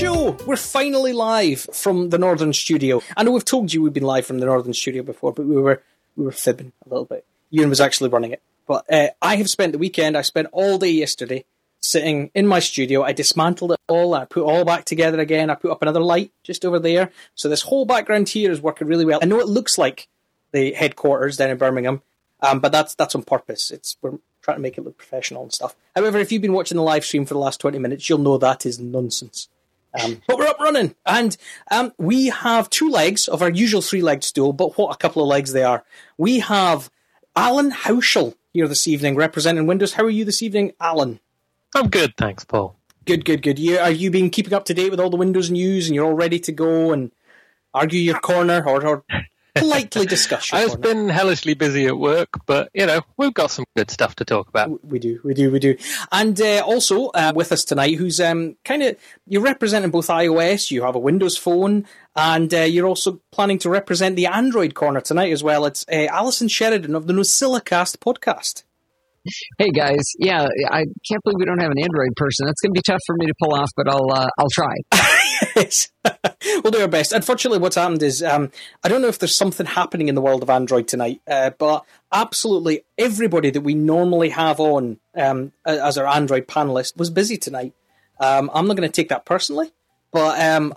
show! We're finally live from the Northern Studio. I know we've told you we've been live from the Northern Studio before, but we were fibbing a little bit. Ewan was actually running it. But I have spent the weekend, I spent all day yesterday sitting in my studio. I dismantled it all, I put it all back together again. I put up another light just over there. So this whole background here is working really well. I know it looks like the headquarters down in Birmingham, but that's on purpose. We're trying to make it look professional and stuff. However, if you've been watching the live stream for the last 20 minutes, you'll know that is nonsense. But we're up running, and we have two legs of our usual three-legged stool, but what a couple of legs they are. We have Alan Hauschel here this evening, representing Windows. How are you this evening, Alan? I'm good, thanks, Paul. Good. Are you been keeping up to date with all the Windows news, and you're all ready to go and argue your corner, or politely discuss your corner? I've been hellishly busy at work, but, we've got some good stuff to talk about. We do. And also with us tonight, who's you're representing both iOS, you have a Windows phone, and you're also planning to represent the Android corner tonight as well. It's Alison Sheridan of the NosillaCast podcast. Hey guys, yeah, I can't believe we don't have an Android person. That's going to be tough for me to pull off, but I'll try. Yes. We'll do our best. Unfortunately, what's happened is, I don't know if there's something happening in the world of Android tonight, but absolutely everybody that we normally have on as our Android panelist was busy tonight. I'm not going to take that personally, but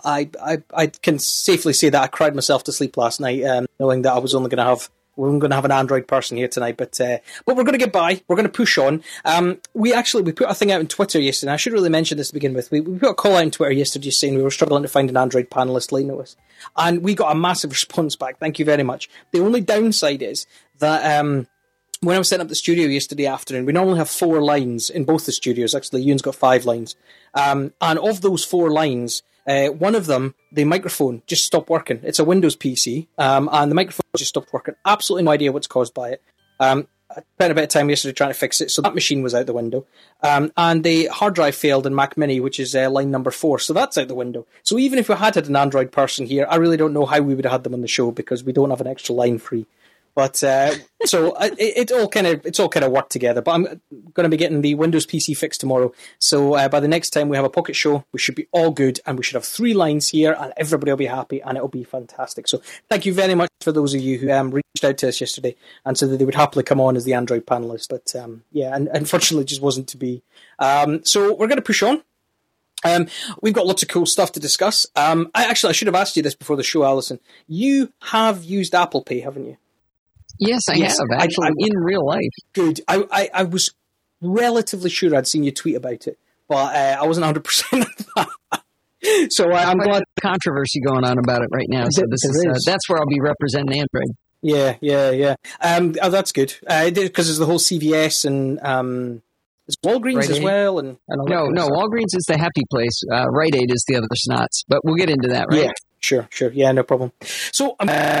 I can safely say that I cried myself to sleep last night, knowing that I was only going to have... We're going to have an Android person here tonight, but we're going to get by. We're going to push on. We put a thing out on Twitter yesterday. I should really mention this to begin with. We put a call out on Twitter yesterday saying we were struggling to find an Android panelist, late notice. And we got a massive response back. Thank you very much. The only downside is that when I was setting up the studio yesterday afternoon, we normally have 4 lines in both the studios. Actually, Ewan's got 5 lines. And of those 4 lines... one of them, the microphone, just stopped working. It's a Windows PC, and the microphone just stopped working. Absolutely no idea what's caused by it. I spent a bit of time yesterday trying to fix it, so that machine was out the window. And the hard drive failed in Mac Mini, which is line number 4, so that's out the window. So even if we had an Android person here, I really don't know how we would have had them on the show, because we don't have an extra line free. But so it's all kind of worked together. But I'm going to be getting the Windows PC fixed tomorrow. So by the next time we have a Pocket Show, we should be all good, and we should have 3 lines here, and everybody will be happy, and it'll be fantastic. So thank you very much for those of you who reached out to us yesterday and said that they would happily come on as the Android panelist. But and unfortunately, it just wasn't to be. So we're going to push on. We've got lots of cool stuff to discuss. I should have asked you this before the show, Alison. You have used Apple Pay, haven't you? Yes, I have, actually, in real life. Good. I was relatively sure I'd seen you tweet about it, but I wasn't 100% of that. So I'm glad. Controversy going on about it right now, so that's where I'll be representing Android. Yeah. That's good, because there's the whole CVS and there's Walgreens Rite as Aid? well. And No, Walgreens is the happy place. Rite Aid is the other snots, but we'll get into that, right? Yeah. Sure. Yeah, no problem. So,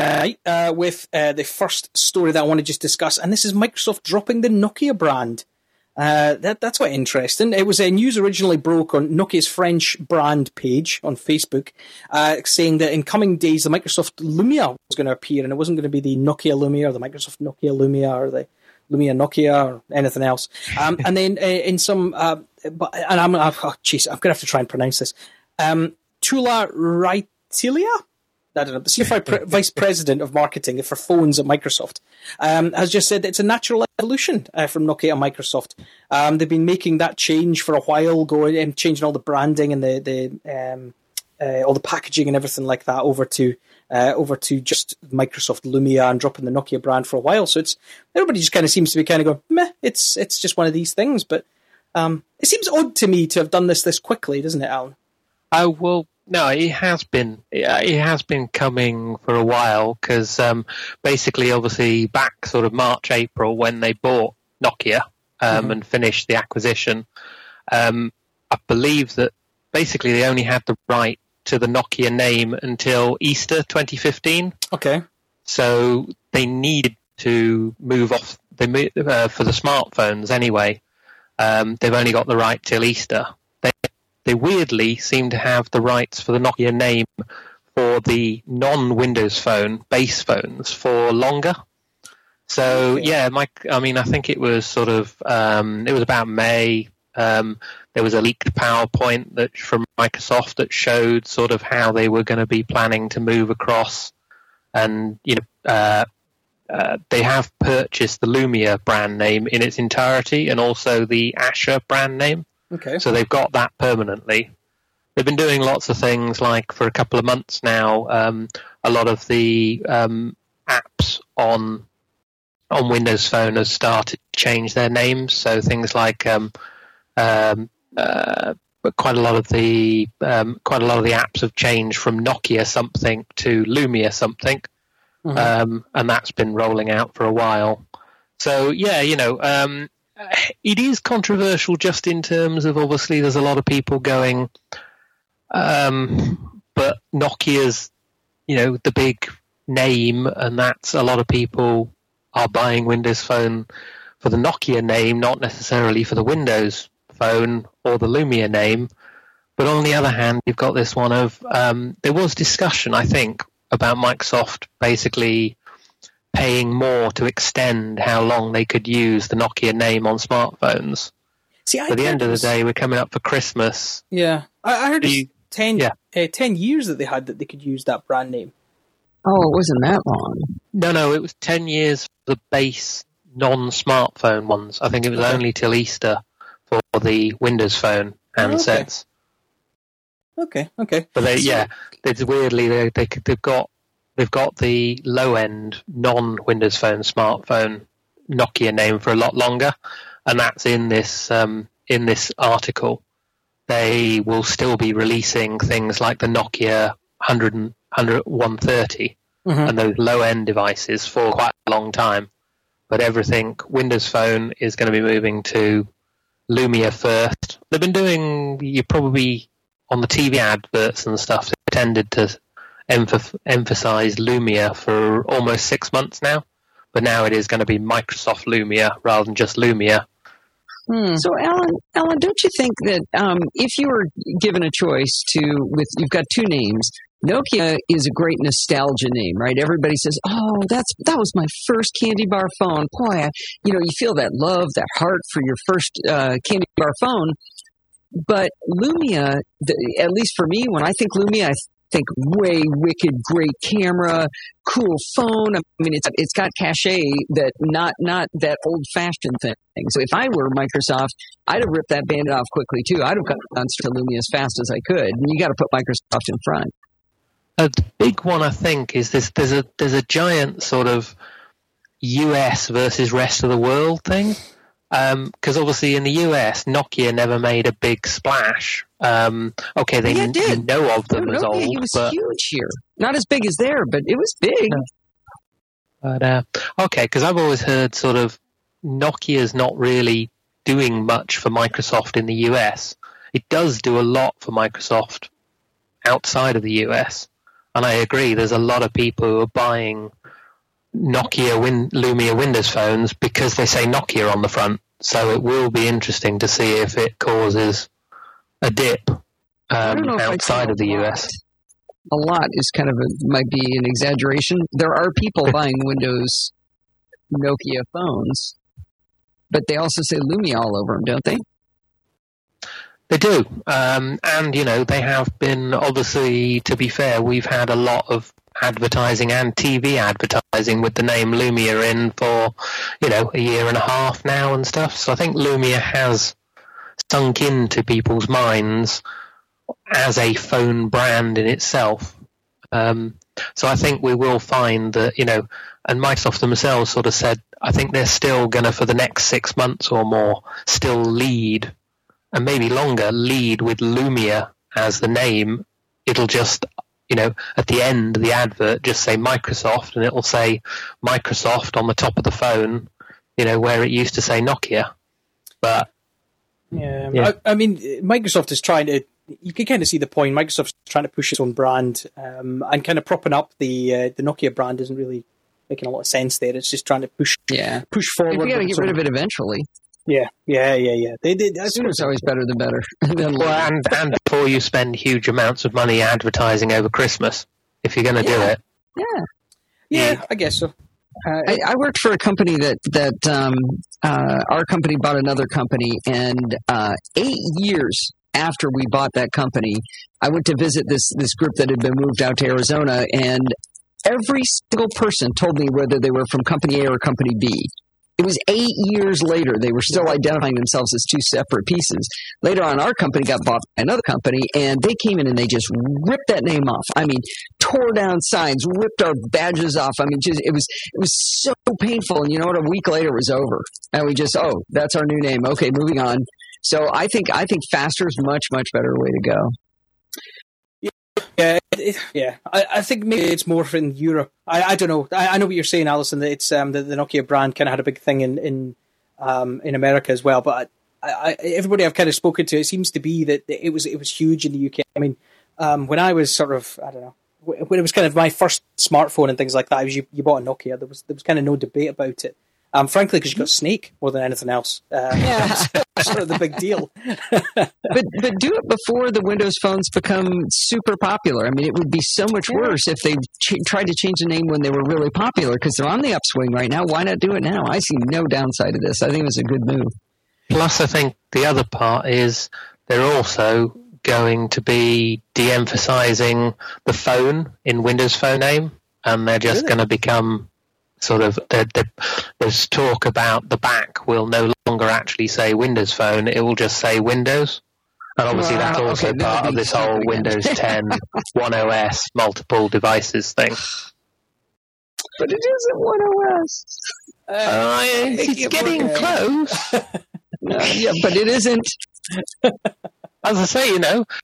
with the first story that I want to just discuss, and this is Microsoft dropping the Nokia brand. That's quite interesting. It was news originally broke on Nokia's French brand page on Facebook, saying that in coming days the Microsoft Lumia was going to appear, and it wasn't going to be the Nokia Lumia or the Microsoft Nokia Lumia or the Lumia Nokia or anything else. And then in some, I'm going to have to try and pronounce this. Tula Raitilia, I don't know, the Senior Vice President of Marketing for phones at Microsoft, has just said that it's a natural evolution from Nokia and Microsoft. They've been making that change for a while, going and changing all the branding and all the packaging and everything like that over to just Microsoft Lumia and dropping the Nokia brand for a while. So everybody just kind of seems to be kind of going, meh, it's just one of these things. But it seems odd to me to have done this quickly, doesn't it, Alan? Well, no, it has been. It has been coming for a while because basically, obviously, back sort of March, April when they bought Nokia and finished the acquisition, I believe that basically they only had the right to the Nokia name until Easter 2015. Okay. So they needed to move off for the smartphones anyway. They've only got the right till Easter. They weirdly seem to have the rights for the Nokia name for the non-Windows Phone base phones for longer. So, yeah, I think it was sort of, it was about May. They there was a leaked PowerPoint that from Microsoft that showed sort of how they were going to be planning to move across. And, they have purchased the Lumia brand name in its entirety and also the Asha brand name. Okay. So they've got that permanently. They've been doing lots of things, like for a couple of months now, a lot of the apps on Windows Phone have started to change their names. So things like quite a lot of the apps have changed from Nokia something to Lumia something, and that's been rolling out for a while. So yeah, it is controversial just in terms of, obviously there's a lot of people going, but Nokia's, the big name, and that's a lot of people are buying Windows Phone for the Nokia name, not necessarily for the Windows Phone or the Lumia name. But on the other hand, you've got this one of, there was discussion, I think, about Microsoft basically paying more to extend how long they could use the Nokia name on smartphones. See, at the end of the day, we're coming up for Christmas. Yeah, I heard 10 years that they had that they could use that brand name. Oh, it wasn't that long. No, it was 10 years for the base non-smartphone ones. I think it was only till Easter for the Windows Phone handsets. Okay. But it's weirdly they've got the low end non-Windows Phone smartphone Nokia name for a lot longer, and that's in this article. They will still be releasing things like the Nokia 130 and those low end devices for quite a long time. But everything Windows Phone is going to be moving to Lumia first. They've been doing, you probably on the TV adverts and stuff, they tended to emphasize Lumia for almost 6 months now. But now it is going to be Microsoft Lumia rather than just Lumia. So, Alan, don't you think that if you were given a choice you've got two names, Nokia is a great nostalgia name, right? Everybody says, "Oh, that was my first candy bar phone." Boy, you feel that love, that heart for your first candy bar phone. But Lumia, at least for me, when I think Lumia, I think way wicked, great camera, cool phone. I mean, it's got cachet that not that old fashioned thing. So if I were Microsoft, I'd have ripped that Band-Aid off quickly too. I'd have gone to Lumia as fast as I could. And you got to put Microsoft in front. The big one, I think, is this. There's a giant sort of US versus rest of the world thing. Because obviously in the US, Nokia never made a big splash. Okay, they didn't know of them as old. It was huge here. Not as big as there, but it was big. But okay, because I've always heard sort of Nokia's not really doing much for Microsoft in the US. It does do a lot for Microsoft outside of the US. And I agree, there's a lot of people who are buying Nokia Lumia Windows phones because they say Nokia on the front. So it will be interesting to see if it causes a dip outside of the US. A lot is kind of might be an exaggeration. There are people buying Windows Nokia phones, but they also say Lumia all over them, don't they? They do. And, they have been, obviously, to be fair, we've had a lot of advertising and TV advertising with the name Lumia in for, a year and a half now and stuff. So I think Lumia has sunk into people's minds as a phone brand in itself. So I think we will find that, and Microsoft themselves sort of said, I think they're still going to, for the next 6 months or more, still lead, and maybe longer, lead with Lumia as the name. It'll just, at the end of the advert, just say Microsoft, and it'll say Microsoft on the top of the phone, where it used to say Nokia. But yeah. I mean, Microsoft is trying to. You can kind of see the point. Microsoft's trying to push its own brand, and kind of propping up the Nokia brand isn't really making a lot of sense there. It's just trying to push forward. We got to get rid of it eventually. Yeah. Sooner is always better than better. and before you spend huge amounts of money advertising over Christmas, if you're going to do it. Yeah, I guess so. I worked for a company that our company bought another company, and 8 years after we bought that company, I went to visit this group that had been moved out to Arizona, and every single person told me whether they were from company A or company B. It was 8 years later. They were still identifying themselves as two separate pieces. Later on, our company got bought by another company, and they came in and they just ripped that name off. I mean, tore down signs, ripped our badges off. I mean, it was so painful. And you know what? A week later, it was over. And we just, that's our new name. Okay, moving on. So I think faster is much, much better way to go. Yeah. I think maybe it's more in Europe. I don't know. I know what you're saying, Alison. That it's the Nokia brand kind of had a big thing in America as well. But everybody I've kind of spoken to, it seems to be that it was huge in the UK. I mean, when I was sort of, I don't know, when it was kind of my first smartphone and things like that, you bought a Nokia. There was kind of no debate about it. Frankly, because you got Snake more than anything else. That's sort of the big deal. but do it before the Windows phones become super popular. I mean, it would be so much worse if they tried to change the name when they were really popular, because they're on the upswing right now. Why not do it now? I see no downside to this. I think it was a good move. Plus, I think the other part is they're also going to be de-emphasizing the phone in Windows Phone name, and they're just going to become... sort of, there's talk about the back will no longer actually say Windows Phone, it will just say Windows. And obviously that's also part of this whole Windows 10, One OS, multiple devices thing. But it isn't One OS. It's getting close. Yeah, but it isn't. As I say,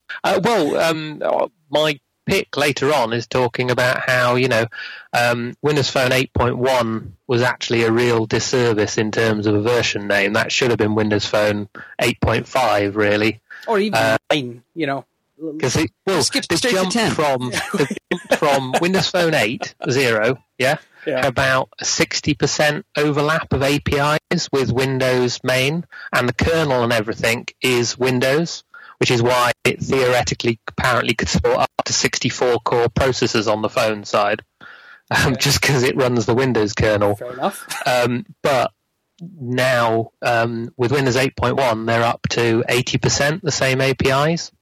my pick later on is talking about how, Windows Phone 8.1 was actually a real disservice in terms of a version name. That should have been Windows Phone 8.5, really. Or even 9, Because it jumped from Windows Phone 8.0, about a 60% overlap of APIs with Windows main, and the kernel and everything is Windows, which is why it theoretically apparently could support up to 64 core processors on the phone side, just because it runs the Windows kernel. Fair enough. But now, with Windows 8.1, they're up to 80% the same APIs.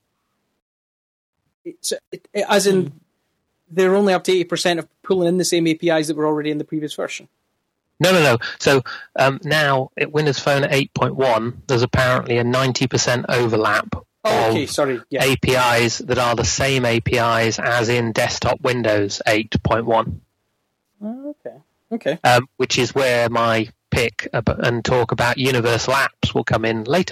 As in, they're only up to 80% of pulling in the same APIs that were already in the previous version? No. So now, at Windows Phone 8.1, there's apparently a 90% overlap APIs that are the same APIs as in desktop Windows 8.1. Okay. Which is where my pick and talk about universal apps will come in later.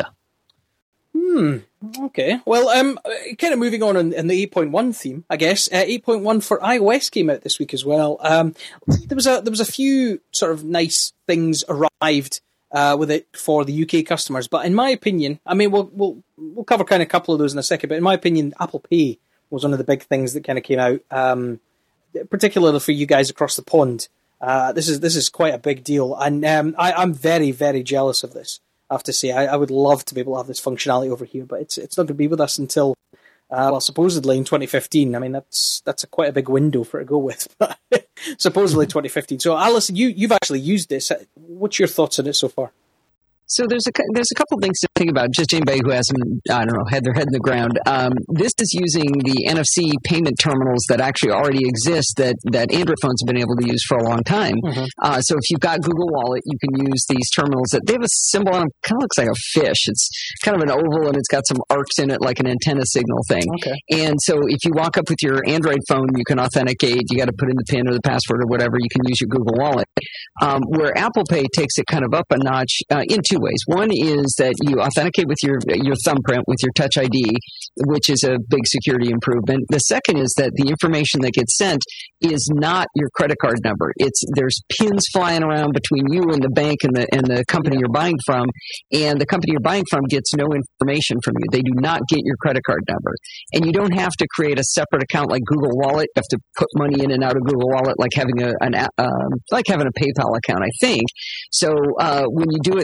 Okay. Well, kind of moving on in the 8.1 theme, I guess. 8.1 for iOS came out this week as well. There was a few sort of nice things arrived with it for the UK customers, but in my opinion, I mean, we'll cover kind of a couple of those in a second. But in my opinion, Apple Pay was one of the big things that kind of came out, particularly for you guys across the pond. This is quite a big deal, and I'm very, very jealous of this. I have to say, I would love to be able to have this functionality over here, but it's not going to be with us until, supposedly in 2015. I mean, that's quite a big window for it to go with, but supposedly 2015. So, Alison, you've actually used this. What's your thoughts on it so far? So there's a couple things to think about. Just anybody who hasn't, had their head in the ground. This is using the NFC payment terminals that actually already exist that Android phones have been able to use for a long time. Mm-hmm. So if you've got Google Wallet, you can use these terminals that they have a symbol on them, kind of looks like a fish. It's kind of an oval and it's got some arcs in it like an antenna signal thing. Okay. And so if you walk up with your Android phone, you can authenticate. You got to put in the PIN or the password or whatever. You can use your Google Wallet. Where Apple Pay takes it kind of up a notch in two ways. One is that you authenticate with your thumbprint, with your Touch ID, which is a big security improvement. The second is that the information that gets sent is not your credit card number. There's pins flying around between you and the bank and the company you're buying from, and the company you're buying from gets no information from you. They do not get your credit card number. And you don't have to create a separate account like Google Wallet. You have to put money in and out of Google Wallet like having a PayPal account, I think. So when you do it through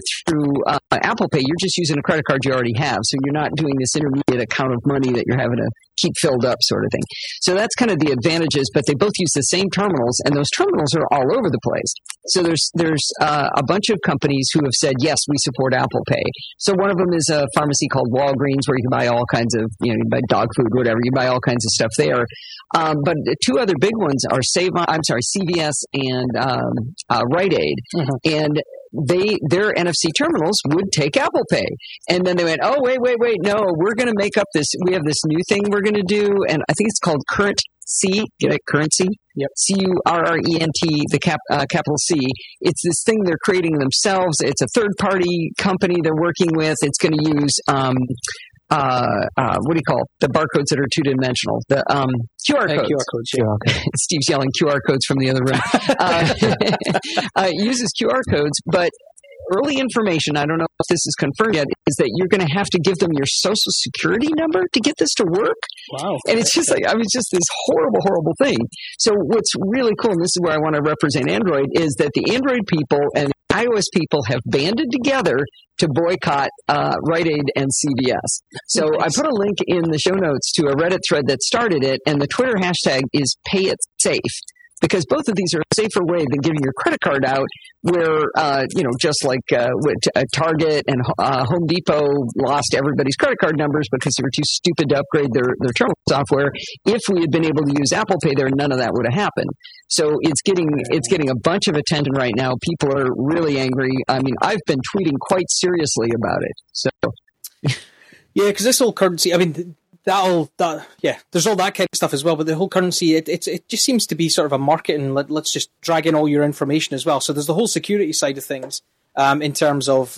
Apple Pay, you're just using a credit card you already have. So you're not doing this intermediate account of money that you're having to keep filled up sort of thing. So that's kind of the advantages, but they both use the same terminals, and those terminals are all over the place. So there's a bunch of companies who have said, yes, we support Apple Pay. So one of them is a pharmacy called Walgreens, where you can buy all kinds of, you buy dog food, whatever, you buy all kinds of stuff there. But the two other big ones are CVS and Rite Aid. Mm-hmm. And their NFC terminals would take Apple Pay. And then they went, oh, wait, no, we're going to make up this. We have this new thing we're going to do, and I think it's called Currency. Get it? Currency? Yep. CURRENT, the capital C. It's this thing they're creating themselves. It's a third-party company they're working with. It's going to use what do you call it? The barcodes that are two-dimensional? The QR codes. QR codes, yeah. Steve's yelling QR codes from the other room. It uses QR codes, but early information, I don't know if this is confirmed yet, is that you're going to have to give them your social security number to get this to work. Wow. And it's just it's just this horrible, horrible thing. So what's really cool, and this is where I want to represent Android, is that the Android people and the iOS people have banded together to boycott Rite Aid and CVS. So I put a link in the show notes to a Reddit thread that started it, and the Twitter hashtag is #PayItSafe. Because both of these are a safer way than giving your credit card out, where, just like Target and Home Depot lost everybody's credit card numbers because they were too stupid to upgrade their terminal software. If we had been able to use Apple Pay there, none of that would have happened. So it's getting a bunch of attention right now. People are really angry. I mean, I've been tweeting quite seriously about it. So, yeah, because this whole currency, I mean, there's all that kind of stuff as well, but the whole currency, it just seems to be sort of a market, and let's just drag in all your information as well. So there's the whole security side of things, in terms of,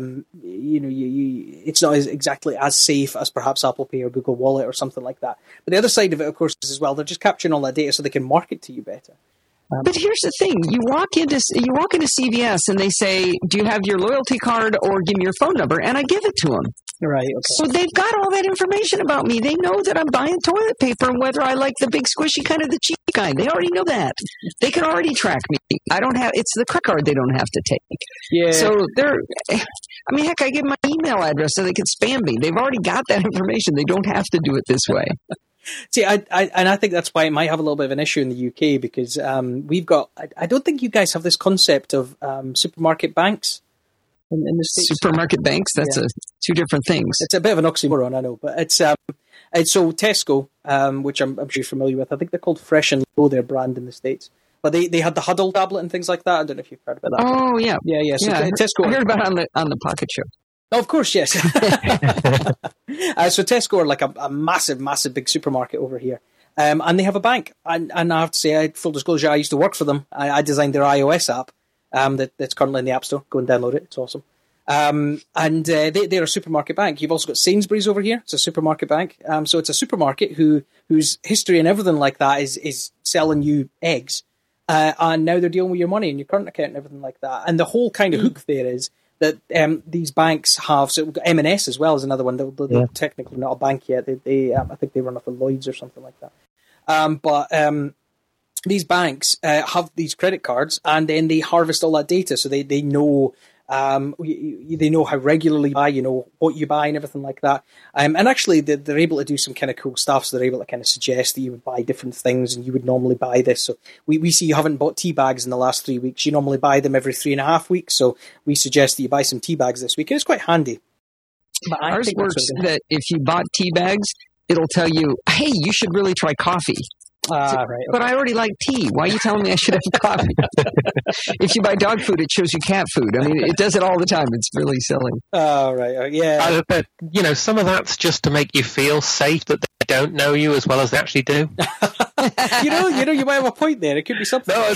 it's not exactly as safe as perhaps Apple Pay or Google Wallet or something like that. But the other side of it, of course, is as well, they're just capturing all that data so they can market to you better. But here's the thing: you walk into CVS and they say, "Do you have your loyalty card or give me your phone number?" And I give it to them. Right. Okay. So they've got all that information about me. They know that I'm buying toilet paper and whether I like the big squishy kind or the cheap kind. They already know that. They can already track me. It's the credit card they don't have to take. Yeah. So heck, I give my email address so they can spam me. They've already got that information. They don't have to do it this way. See, I think that's why it might have a little bit of an issue in the UK, because we've got. I don't think you guys have this concept of supermarket banks in the States. Supermarket banks? That's two different things. It's a bit of an oxymoron, I know, but it's so Tesco, which I'm sure you're familiar with. I think they're called Fresh and Low, their brand in the States. But they had the Huddle tablet and things like that. I don't know if you've heard about that. Oh yeah, yeah. So Tesco. I heard about it on the Pocket Show. Oh, of course, yes. So Tesco are like a massive, massive big supermarket over here. And they have a bank. And I have to say, full disclosure, I used to work for them. I designed their iOS app that's currently in the App Store. Go and download it. It's awesome. They're a supermarket bank. You've also got Sainsbury's over here. It's a supermarket bank. So it's a supermarket whose history and everything like that is selling you eggs. And now they're dealing with your money and your current account and everything like that. And the whole kind of hook there is that these banks have. So M&S as well is another one. They're technically not a bank yet. They I think they run off of Lloyd's or something like that. But these banks have these credit cards, and then they harvest all that data. So they know. They know how regularly you buy, what you buy and everything like that. And actually, they're able to do some kind of cool stuff. So they're able to kind of suggest that you would buy different things and you would normally buy this. So we see you haven't bought tea bags in the last 3 weeks. You normally buy them every 3.5 weeks. So we suggest that you buy some tea bags this week. And it's quite handy. But ours works that if you bought tea bags, it'll tell you, hey, you should really try coffee. Right, okay. But I already like tea. Why are you telling me I should have coffee? If you buy dog food, it shows you cat food. I mean, it does it all the time. It's really silly. Oh, right. Yeah. But, some of that's just to make you feel safe that they don't know you as well as they actually do. You might have a point there. It could be something. No, I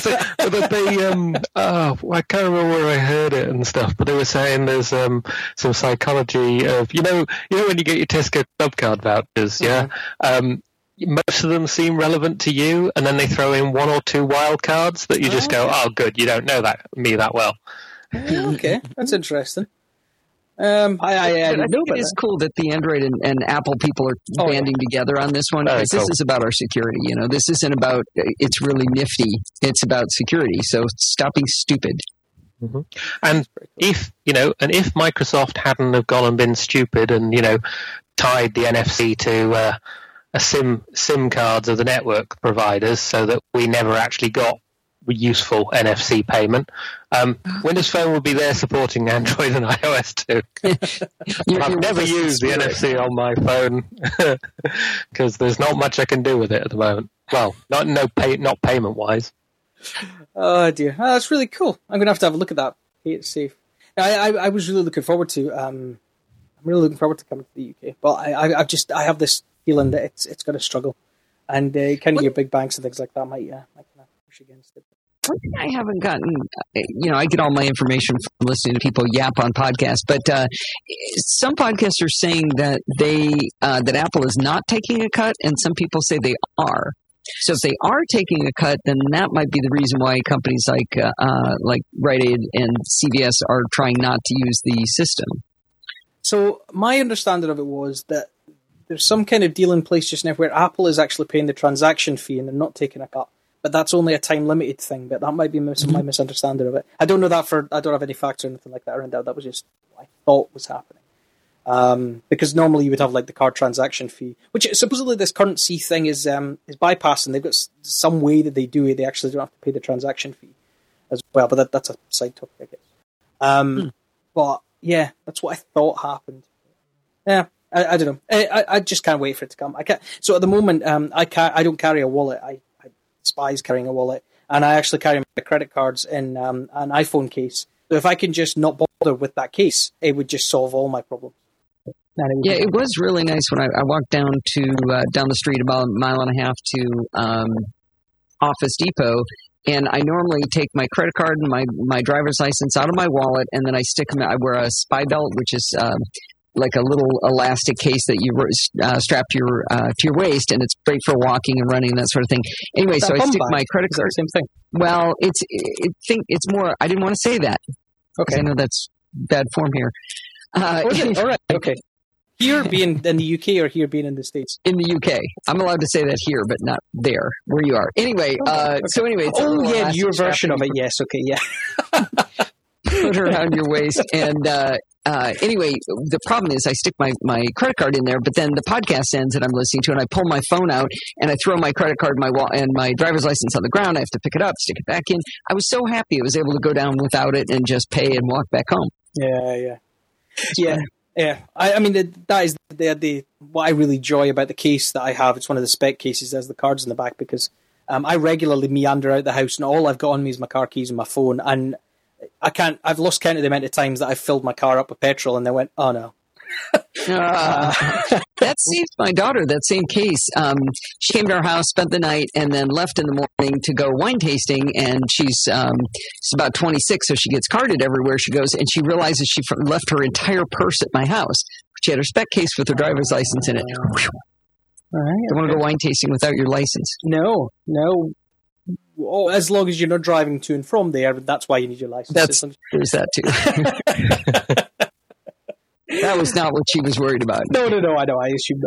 can't remember where I heard it and stuff, but they were saying there's some psychology of, when you get your Tesco Club card vouchers, most of them seem relevant to you, and then they throw in one or two wild cards that you just go, oh, good, you don't know me that well. Okay, that's interesting. I think it is cool that the Android and Apple people are banding together on this one, because this is about our security. This isn't about it's really nifty. It's about security. So stop being stupid. Mm-hmm. And if Microsoft hadn't have gone and been stupid and tied the NFC to a SIM cards of the network providers so that we never actually got useful NFC payment, Windows Phone will be there supporting Android and iOS too. I've never used the NFC on my phone because there's not much I can do with it at the moment. Well, not payment wise. Oh dear, that's really cool. I'm going to have a look at that. It's safe. I was really looking forward to. I'm really looking forward to coming to the UK, but I have this feeling that it's going to struggle, and kind of your big banks and things like that might kind of push against it. One thing I haven't gotten, I get all my information from listening to people yap on podcasts, but some podcasts are saying that that Apple is not taking a cut, and some people say they are. So if they are taking a cut, then that might be the reason why companies like Rite Aid and CVS are trying not to use the system. So my understanding of it was that there's some kind of deal in place just now where Apple is actually paying the transaction fee and they're not taking a cut. But that's only a time-limited thing, but that might be my misunderstanding of it. I don't know that I don't have any facts or anything like that around that. That was just what I thought was happening. Because normally you would have like the card transaction fee, which supposedly this currency thing is bypassing. They've got some way that they do it. They actually don't have to pay the transaction fee as well, but that's a side topic, I guess. But yeah, that's what I thought happened. Yeah, I don't know. I just can't wait for it to come. I can't. So at the moment, I don't carry a wallet. I despise carrying a wallet, and I actually carry my credit cards in an iPhone case. So if I can just not bother with that case, it would just solve all my problems. Yeah, it was really nice when I walked down the street about a mile and a half to Office Depot, and I normally take my credit card and my driver's license out of my wallet, and then I stick them. I wear a spy belt, which is like a little elastic case that you strap to your waist, and it's great for walking and running and that sort of thing. Anyway, so I stick my credit card. Same thing. Well, it's more. I didn't want to say that. Okay, I know that's bad form here. All right. Okay. Here being in the UK or here being in the States? In the UK. I'm allowed to say that here, but not there, where you are. Anyway, okay. So anyway. It's your version of it. Yes, okay, yeah. Put her around your waist. And anyway, the problem is I stick my credit card in there, but then the podcast ends that I'm listening to, and I pull my phone out, and I throw my credit card and my driver's license on the ground. I have to pick it up, stick it back in. I was so happy I was able to go down without it and just pay and walk back home. Yeah. I mean, that is the what I really enjoy about the case that I have. It's one of the spec cases that has the cards in the back because I regularly meander out the house and all I've got on me is my car keys and my phone. And I've lost count of the amount of times that I've filled my car up with petrol and they went, oh no. That saved my daughter, that same case. She came to our house, spent the night, and then left in the morning to go wine tasting. And she's about 26, so she gets carded everywhere she goes. And she realizes she left her entire purse at my house. She had her spec case with her driver's license in it. All right, don't want to go wine tasting without your license. No. Oh, as long as you're not driving to and from there, that's why you need your license. There's that too. That was not what she was worried about. No, I know. I assume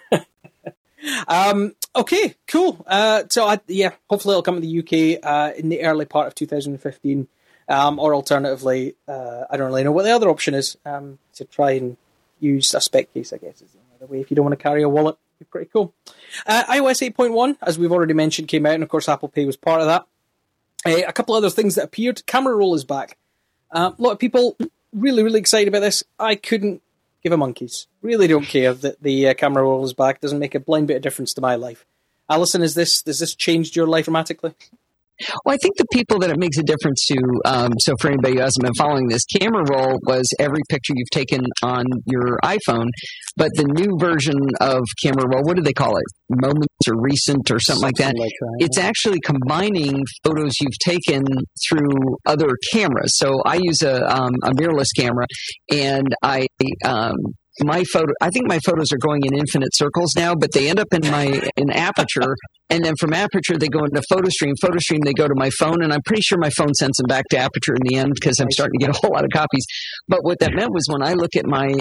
not. Okay, cool. Hopefully it'll come to the UK in the early part of 2015. Or alternatively, I don't really know what the other option is, to try and use a spec case, I guess, is the other way. If you don't want to carry a wallet, it'd be pretty cool. iOS 8.1, as we've already mentioned, came out, and of course Apple Pay was part of that. A couple other things that appeared. Camera roll is back. A lot of people really, really excited about this. I couldn't give a monkeys. Really don't care that the camera roll is back. Doesn't make a blind bit of difference to my life. Alison, has this changed your life dramatically? Well, I think the people that it makes a difference to, so for anybody who hasn't been following this, camera roll was every picture you've taken on your iPhone, but the new version of camera roll, what do they call it? Moments or recent or something like that. It's actually combining photos you've taken through other cameras. So I use a mirrorless camera, and I think my photos are going in infinite circles now, but they end up in Aperture, and then from Aperture they go into PhotoStream. PhotoStream they go to my phone, and I'm pretty sure my phone sends them back to Aperture in the end because I'm starting to get a whole lot of copies. But what that meant was when I look at my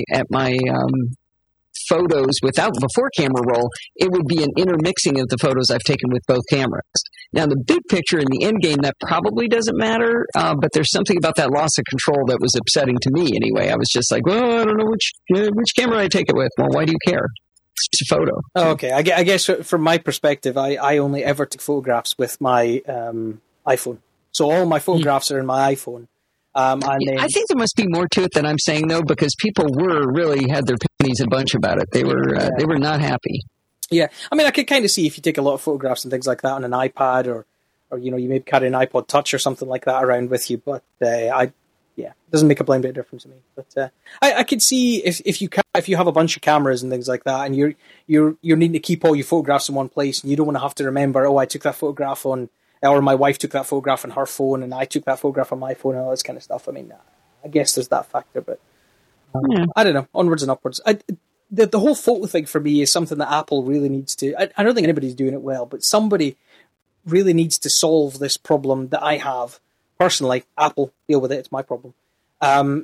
photos before camera roll, it would be an intermixing of the photos I've taken with both cameras. Now, the big picture in the end game, that probably doesn't matter, but there's something about that loss of control that was upsetting to me anyway. I was just like, well, I don't know which camera I take it with. Well, why do you care? It's just a photo. Oh, okay. I guess from my perspective, I only ever take photographs with my iPhone. So all my photographs are in my iPhone. And then, I think there must be more to it than I'm saying, though, because people really had their panties a bunch about it. They were not happy. Yeah, I mean, I could kind of see if you take a lot of photographs and things like that on an iPad, or you maybe carry an iPod Touch or something like that around with you. But it doesn't make a blind bit of difference to me. But I could see if you have a bunch of cameras and things like that, and you're needing to keep all your photographs in one place, and you don't want to have to remember, I took that photograph on, or my wife took that photograph on her phone, and I took that photograph on my phone, and all this kind of stuff. I mean, I guess there's that factor, but I don't know. Onwards and upwards. The whole photo thing for me is something that Apple really needs to... I don't think anybody's doing it well, but somebody really needs to solve this problem that I have. Personally, Apple, deal with it. It's my problem. And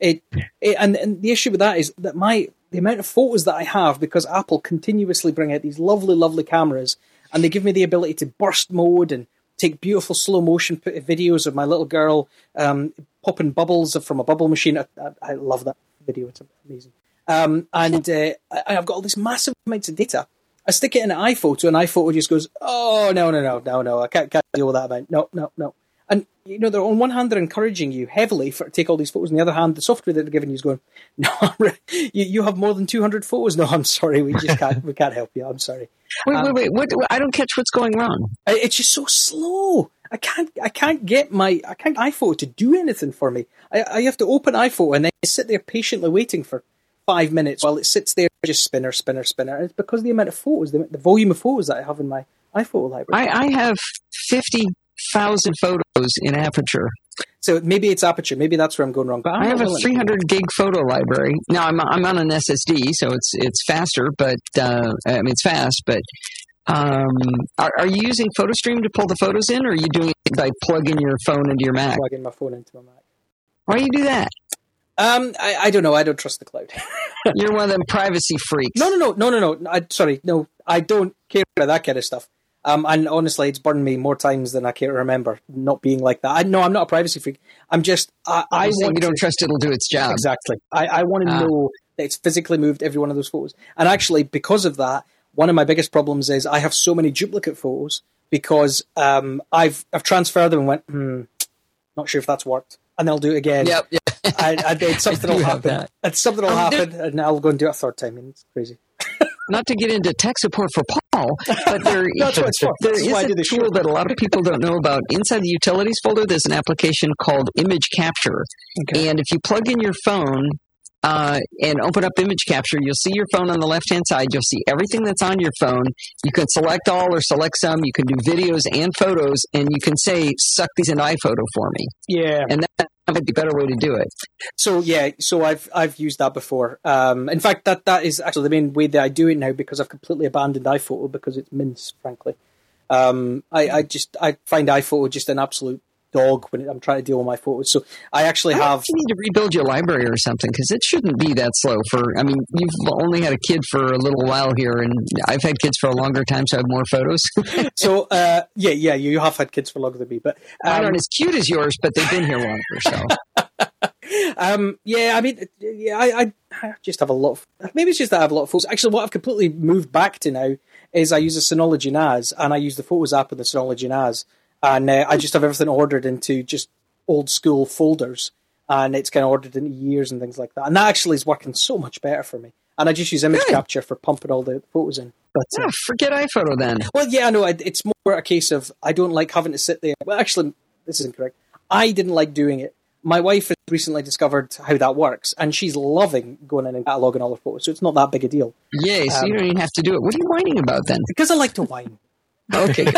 the issue with that is that the amount of photos that I have, because Apple continuously bring out these lovely, lovely cameras, and they give me the ability to burst mode and take beautiful slow motion videos of my little girl popping bubbles from a bubble machine. I love that video. It's amazing. And I've got all this massive amounts of data. I stick it in an iPhoto, and iPhoto just goes, oh, no, I can't deal with that amount. No. And, they're on one hand, they're encouraging you heavily to take all these photos. On the other hand, the software that they're giving you is going, no, you have more than 200 photos. No, I'm sorry, we can't help you. I'm sorry. Wait. What? I don't catch what's going wrong. It's just so slow. I can't get iPhoto to do anything for me. I have to open iPhoto and then sit there patiently waiting for 5 minutes while it sits there just spinner. And it's because of the amount of photos, the volume of photos that I have in my iPhoto library. I have 50,000 photos in Aperture. So maybe it's Aperture. Maybe that's where I'm going wrong. But I have a 300 gig photo library. Now I'm on an SSD, so it's faster, but it's fast. But are you using PhotoStream to pull the photos in, or are you doing it by plugging your phone into your Mac? Plugging my phone into my Mac. Why do you do that? I don't know. I don't trust the cloud. You're one of them privacy freaks. No. I don't care about that kind of stuff. And honestly, it's burned me more times than I care to remember not being like that. I'm not a privacy freak. I'm just... I want you don't trust it'll do its job. Exactly. I want to know that it's physically moved every one of those photos. And actually, because of that, one of my biggest problems is I have so many duplicate photos because I've transferred them and went, not sure if that's worked. And then I'll do it again. Yep. And something will happen. And something will happen, and I'll go and do it a third time. And it's crazy. Not to get into tech support for Paul, but there is a tool that a lot of people don't know about. Inside the utilities folder, there's an application called Image Capture. Okay. And if you plug in your phone and open up Image Capture, you'll see your phone on the left-hand side. You'll see everything that's on your phone. You can select all or select some. You can do videos and photos, and you can say, suck these in iPhoto for me. Yeah. And that might be a better way to do it. So I've used that before. In fact, that is actually the main way that I do it now, because I've completely abandoned iPhoto because it's mince, frankly. I find iPhoto just an absolute dog when I'm trying to deal with my photos. So I actually have... You need to rebuild your library or something, because it shouldn't be that slow. You've only had a kid for a little while here, and I've had kids for a longer time, so I have more photos. So, you have had kids for longer than me, but... I aren't as cute as yours, but they've been here longer, so... I just have a lot of... Maybe it's just that I have a lot of photos. Actually, what I've completely moved back to now is I use a Synology NAS, and I use the Photos app of the Synology NAS. And I just have everything ordered into just old school folders, and it's kind of ordered into years and things like that. And that actually is working so much better for me. And I just use Image Capture for pumping all the photos in. But forget iPhoto then. Well, yeah, I know. It's more a case of I don't like having to sit there. Well, actually, this is incorrect. I didn't like doing it. My wife has recently discovered how that works, and she's loving going in and cataloging all her photos. So it's not that big a deal. Yay! So you don't even have to do it. What are you whining about then? Because I like to whine. Okay.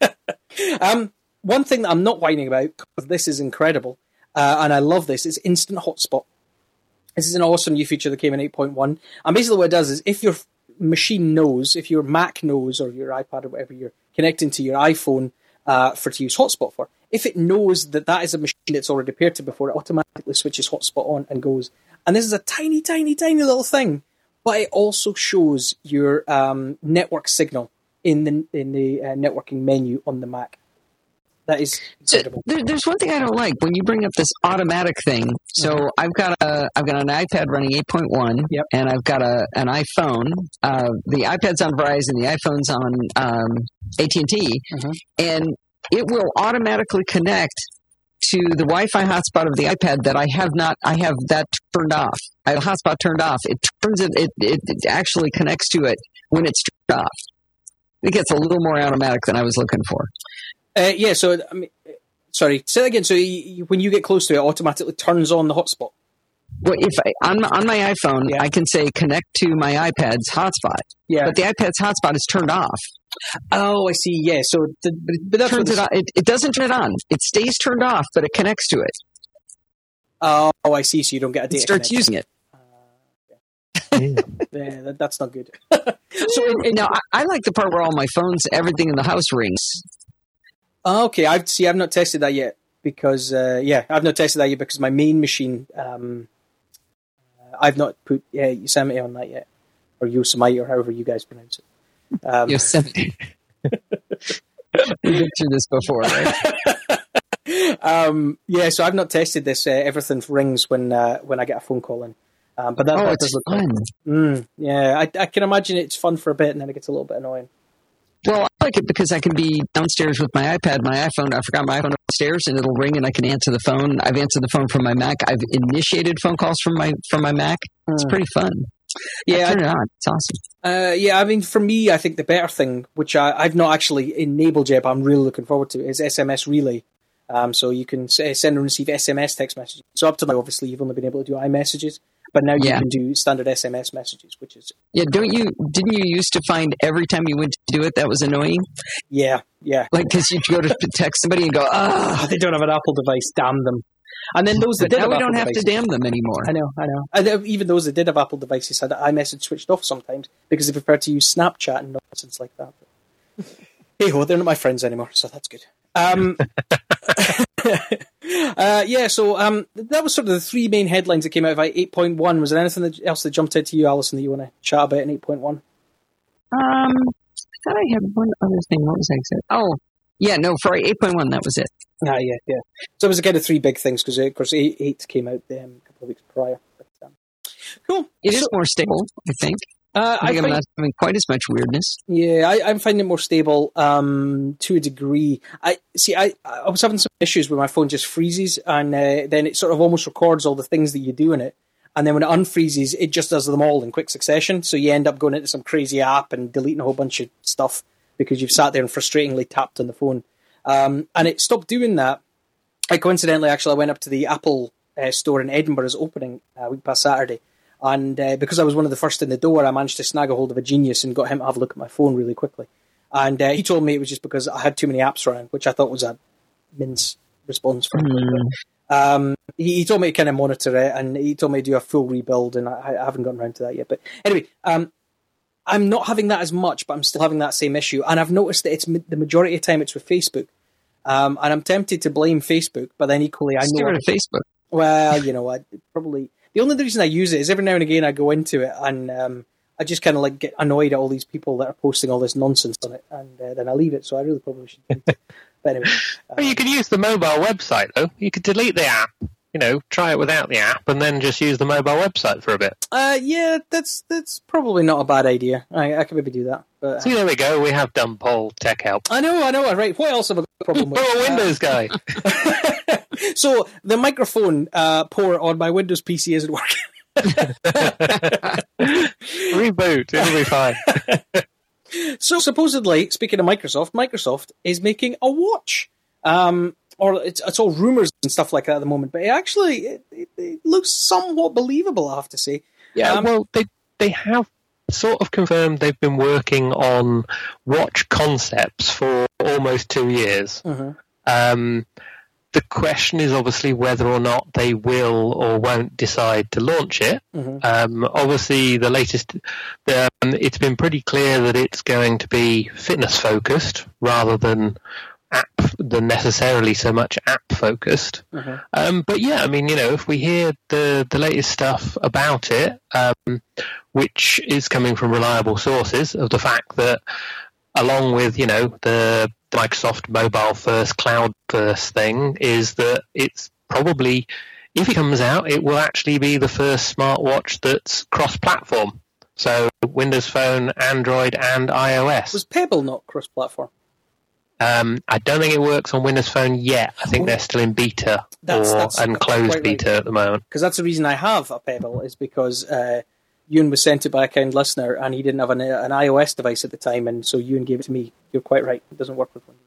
One thing that I'm not whining about, because this is incredible, and I love this, is Instant Hotspot. This is an awesome new feature that came in 8.1. And basically what it does is if your machine knows, if your Mac knows, or your iPad or whatever you're connecting to your iPhone to use Hotspot for, if it knows that is a machine that's already paired to before, it automatically switches Hotspot on and goes. And this is a tiny, tiny, tiny little thing, but it also shows your network signal in the networking menu on the Mac. That is incredible. So there's one thing I don't like when you bring up this automatic thing. So I've got an iPad running 8.1, and I've got an iPhone. The iPad's on Verizon, the iPhone's on AT&T, and it will automatically connect to the Wi-Fi hotspot of the iPad that I have that turned off. I have the hotspot turned off. It actually connects to it when it's turned off. It gets a little more automatic than I was looking for. So, I mean, sorry, say that again. So when you get close to it, it automatically turns on the hotspot? Well, on my iPhone, I can say connect to my iPad's hotspot. Yeah. But the iPad's hotspot is turned off. Oh, I see. Yeah. So, but that's turns it on. It doesn't turn it on. It stays turned off, but it connects to it. Oh, I see. So you don't get a data. It starts using it. Yeah, that's not good. Now I like the part where all my phones, everything in the house rings. Okay, I've not tested that yet because my main machine. I've not put Yosemite on that yet, or Yosemite, or however you guys pronounce it. Yosemite. We've been through this before, right? So I've not tested this. Everything rings when I get a phone call in. But that it's fun. I can imagine it's fun for a bit, and then it gets a little bit annoying. Well, I like it because I can be downstairs with my iPad, my iPhone. I forgot my iPhone upstairs, and it'll ring, and I can answer the phone. I've answered the phone from my Mac. I've initiated phone calls from my Mac. It's pretty fun. Yeah, turn it on. It's awesome. I mean, for me, I think the better thing, which I've not actually enabled yet, but I'm really looking forward to, is SMS Relay. So you can send and receive SMS text messages. So up to now, obviously, you've only been able to do iMessages. But now you can do standard SMS messages, which is... Yeah, didn't you used to find every time you went to do it, that was annoying? Yeah. Like, because you'd go to text somebody and go, they don't have an Apple device, damn them. And then those that did have Apple Apple devices... we don't have to damn them anymore. I know. And even those that did have Apple devices had iMessage switched off sometimes because they preferred to use Snapchat and nonsense like that. Hey-ho, they're not my friends anymore, so that's good. So that was sort of the three main headlines that came out of 8.1. Was there anything else that jumped out to you, Alison, that you want to chat about in 8.1? I thought I had one other thing. What was I for 8.1, that was it. Yeah. So it was kind of three big things because, of course, 8 came out a couple of weeks prior. But, cool. It is more stable, I think. I think I'm not having quite as much weirdness. Yeah, I'm finding it more stable to a degree. I was having some issues where my phone just freezes, and then it sort of almost records all the things that you do in it. And then when it unfreezes, it just does them all in quick succession. So you end up going into some crazy app and deleting a whole bunch of stuff because you've sat there and frustratingly tapped on the phone. And it stopped doing that. Coincidentally, I went up to the Apple store in Edinburgh's opening a week past Saturday. And because I was one of the first in the door, I managed to snag a hold of a genius and got him to have a look at my phone really quickly. And he told me it was just because I had too many apps running, which I thought was a mince response for him. He told me to kind of monitor it, and he told me to do a full rebuild, and I haven't gotten around to that yet. But anyway, I'm not having that as much, but I'm still having that same issue. And I've noticed that it's the majority of the time it's with Facebook. And I'm tempted to blame Facebook, but then equally I know... Still to Facebook. Well, you know, I probably... The only reason I use it is every now and again I go into it and I just kind of like get annoyed at all these people that are posting all this nonsense on it, and then I leave it. So I really probably should. But anyway, well, you could use the mobile website though. You could delete the app. Try it without the app, and then just use the mobile website for a bit. Yeah, that's probably not a bad idea. I can maybe do that. But, see, there we go. We have done Paul Tech Help. I know. Right. What else have I got a problem with? You're a Windows guy. So the microphone port on my Windows PC isn't working. Reboot. It'll be fine. So supposedly, speaking of Microsoft is making a watch. Or it's all rumors and stuff like that at the moment, but it looks somewhat believable, I have to say. Yeah, well, they have sort of confirmed they've been working on watch concepts for almost 2 years. Mm-hmm. The question is obviously whether or not they will or won't decide to launch it. Mm-hmm. Obviously, the latest, it's been pretty clear that it's going to be fitness focused rather than necessarily so much app focused. Mm-hmm. But yeah, I mean, if we hear the latest stuff about it, which is coming from reliable sources, of the fact that along with, the Microsoft mobile first, cloud first thing, is that it's probably, if it comes out, it will actually be the first smartwatch that's cross-platform. So Windows Phone, Android, and iOS. Was Pebble not cross-platform? I don't think it works on Windows Phone yet. I think they're still in beta and closed beta at the moment. Because that's the reason I have a Pebble, is because Ewan was sent it by a kind listener, and he didn't have an iOS device at the time, and so Ewan gave it to me. You're quite right; it doesn't work with one.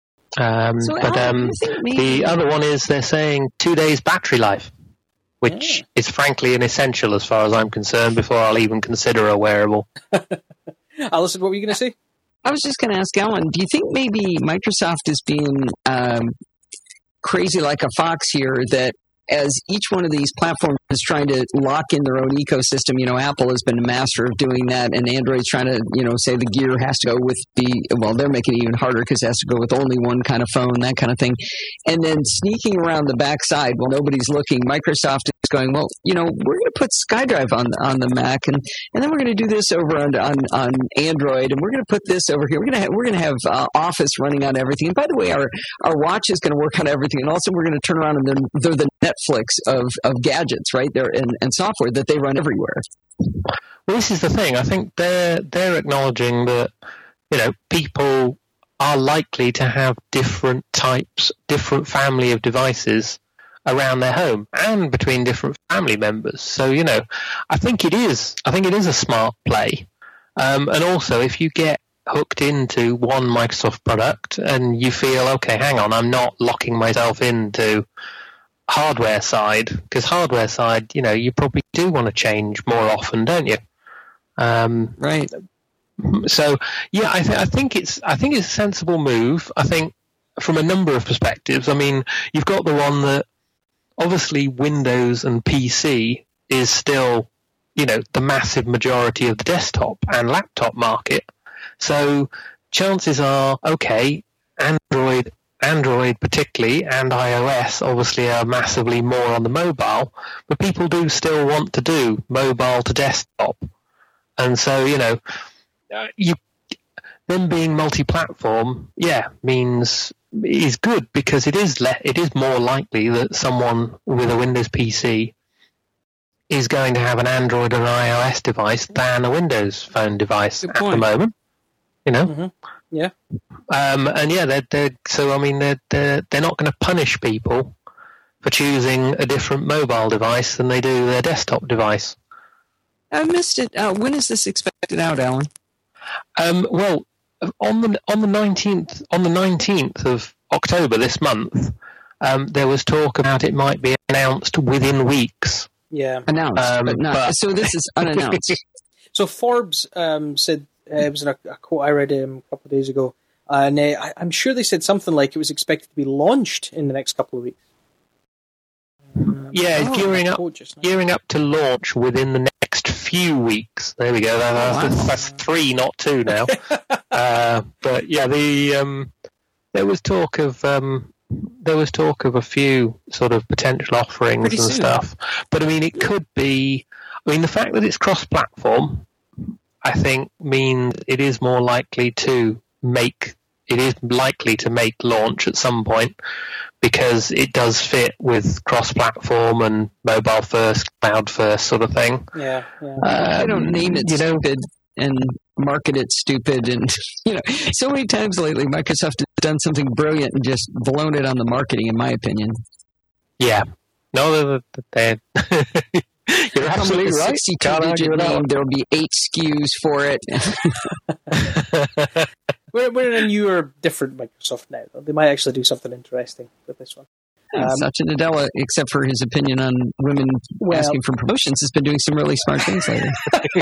The other one is they're saying 2 days battery life, which is frankly an essential as far as I'm concerned. Before I'll even consider a wearable. Alison, what were you going to say? I was just going to ask Alan, do you think maybe Microsoft is being crazy like a fox here, that as each one of these platforms is trying to lock in their own ecosystem, Apple has been a master of doing that, and Android's trying to, say the Gear has to go with they're making it even harder because it has to go with only one kind of phone, that kind of thing. And then sneaking around the backside while nobody's looking, Microsoft is going, we're going to put SkyDrive on the Mac, and then we're going to do this over on Android, and we're going to put this over here. We're going to have Office running on everything. And by the way, our watch is going to work on everything, and also we're going to turn around and they're the Netflix of gadgets, right? They're and software that they run everywhere. Well, this is the thing. I think they're acknowledging that people are likely to have different family of devices around their home and between different family members. So I think it is a smart play. And also, if you get hooked into one Microsoft product and you feel, okay, hang on, I'm not locking myself into hardware side, because hardware side, you probably do want to change more often, don't you? Right. So yeah, I think it's a sensible move. I think from a number of perspectives. I mean, you've got the one that obviously Windows and PC is still, the massive majority of the desktop and laptop market. So chances are, okay, Android particularly, and iOS obviously are massively more on the mobile, but people do still want to do mobile to desktop. And so, them being multi-platform, is good, because it is more likely that someone with a Windows PC is going to have an Android or an iOS device than a Windows Phone device at the moment. Mm-hmm. Yeah. They're not going to punish people for choosing a different mobile device than they do their desktop device. I missed it. When is this expected out, Alan? Well, on the 19th of October this month, there was talk about it might be announced within weeks. Yeah, announced, but not. So this is unannounced. So Forbes said. It was in a quote I read a couple of days ago, and I'm sure they said something like it was expected to be launched in the next couple of weeks. Gearing up to launch within the next few weeks. There we go. That's 3, not 2 now. But yeah, there was talk of a few sort of potential offerings pretty and soon. Stuff. But I mean, it could be. I mean, the fact that it's cross-platform, I think, means it is more likely to make launch at some point, because it does fit with cross-platform and mobile first, cloud first sort of thing. Yeah. I don't name it stupid and market it stupid, and so many times lately Microsoft has done something brilliant and just blown it on the marketing, in my opinion. Yeah. No, they're you're absolutely right. 62-digit name. There will be 8 SKUs for it. We're in a newer, different Microsoft now. They might actually do something interesting with this one. Satya Nadella, except for his opinion on women asking for promotions, has been doing some really smart things lately.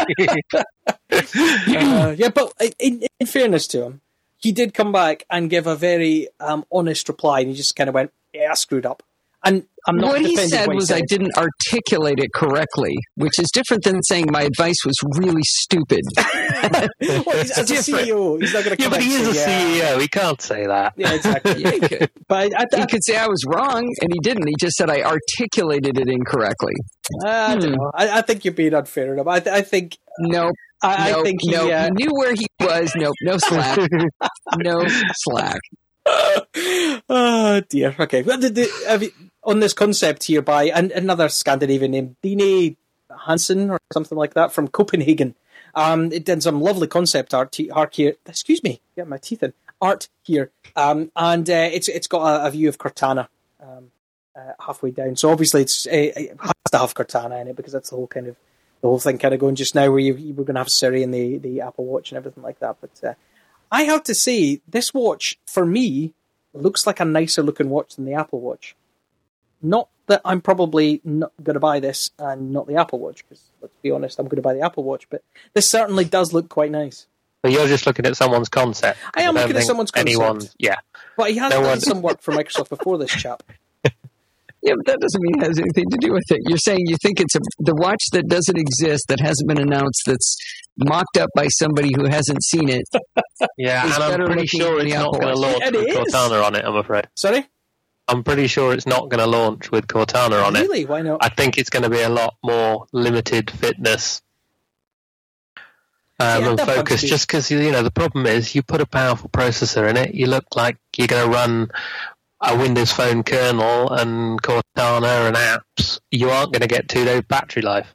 But in fairness to him, he did come back and give a very honest reply, and he just kind of went, "Yeah, I screwed up." And I'm not. What he said was, I didn't articulate it correctly, which is different than saying my advice was really stupid. As a CEO, he's not going to come back. But he is a CEO. He can't say that. Yeah, exactly. Yeah, he could. But he could say I was wrong, and he didn't. He just said I articulated it incorrectly. I don't know. I think you're being unfair enough. I think nope. I think he knew where he was. Nope, no slack. No slack. Oh, dear. Okay. Well, on this concept here by another Scandinavian named Dine Hansen or something like that from Copenhagen. It did some lovely concept art here. Excuse me, get my teeth in. Art here. And it's got a view of Cortana halfway down. So obviously it has to have Cortana in it because that's the whole thing kind of going just now where you were going to have Siri and the Apple Watch and everything like that. But I have to say, this watch, for me, looks like a nicer looking watch than the Apple Watch. Not that I'm probably not going to buy this and not the Apple Watch, because let's be honest, I'm going to buy the Apple Watch, but this certainly does look quite nice. But you're just looking at someone's concept. I am looking at someone's concept. Yeah. But he has done some work for Microsoft before this chap. Yeah, but that doesn't mean it has anything to do with it. You're saying you think it's the watch that doesn't exist, that hasn't been announced, that's mocked up by somebody who hasn't seen it. Yeah, and I'm pretty sure it's not going to launch with Cortana on it, I'm afraid. Sorry? I'm pretty sure it's not going to launch with Cortana on it. Really? Why not? I think it's going to be a lot more limited fitness and focus, just because, the problem is you put a powerful processor in it, you look like you're going to run a Windows Phone kernel and Cortana and apps. You aren't going to get 2-day battery life.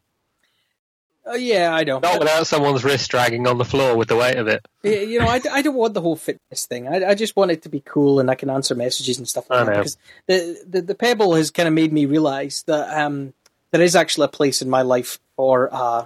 Yeah, I know. Not without someone's wrist dragging on the floor with the weight of it. I don't want the whole fitness thing. I just want it to be cool and I can answer messages and stuff like that. Because the Pebble has kind of made me realise that there is actually a place in my life for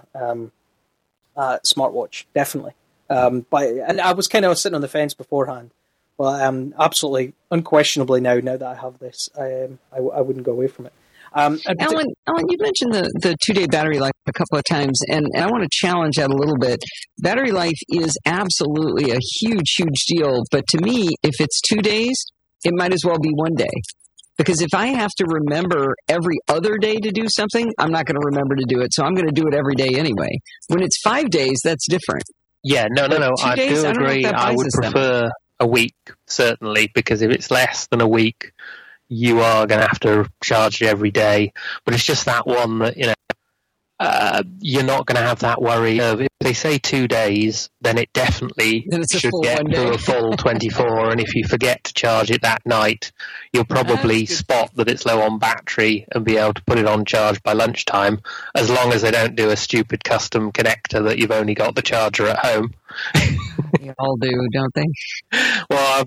smartwatch, definitely. And I was kind of sitting on the fence beforehand. But absolutely, unquestionably now that I have this, I wouldn't go away from it. Alan, you mentioned the 2-day battery life a couple of times, and I want to challenge that a little bit. Battery life is absolutely a huge, huge deal, but to me, if it's 2 days, it might as well be 1 day. Because if I have to remember every other day to do something, I'm not going to remember to do it, so I'm going to do it every day anyway. When it's 5 days, that's different. Yeah, no, I do agree. I would prefer a week, certainly, because if it's less than a week, you are going to have to charge it every day. But it's just that one that, you're not going to have that worry of, if they say 2 days, then it definitely should get to a full 24. And if you forget to charge it that night, you'll probably spot that it's low on battery and be able to put it on charge by lunchtime, as long as they don't do a stupid custom connector that you've only got the charger at home. They all do, don't they? Well,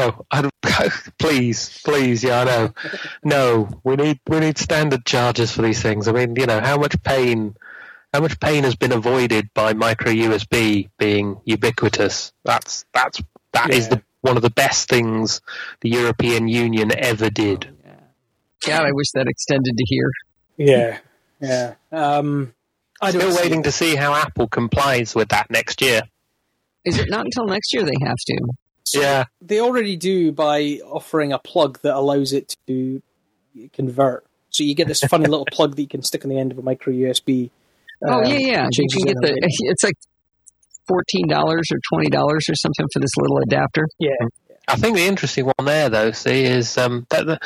please, yeah, I know. No, we need standard chargers for these things. I mean, how much pain has been avoided by micro USB being ubiquitous? That is one of the best things the European Union ever did. Oh, yeah. God, I wish that extended to here. Yeah. I'm still waiting to see how Apple complies with that next year. Is it not until next year they have to? So yeah. They already do by offering a plug that allows it to convert. So you get this funny little plug that you can stick on the end of a micro USB. Yeah. You can get it's like $14 or $20 or something for this little adapter. Yeah. I think the interesting one there, though, is that'll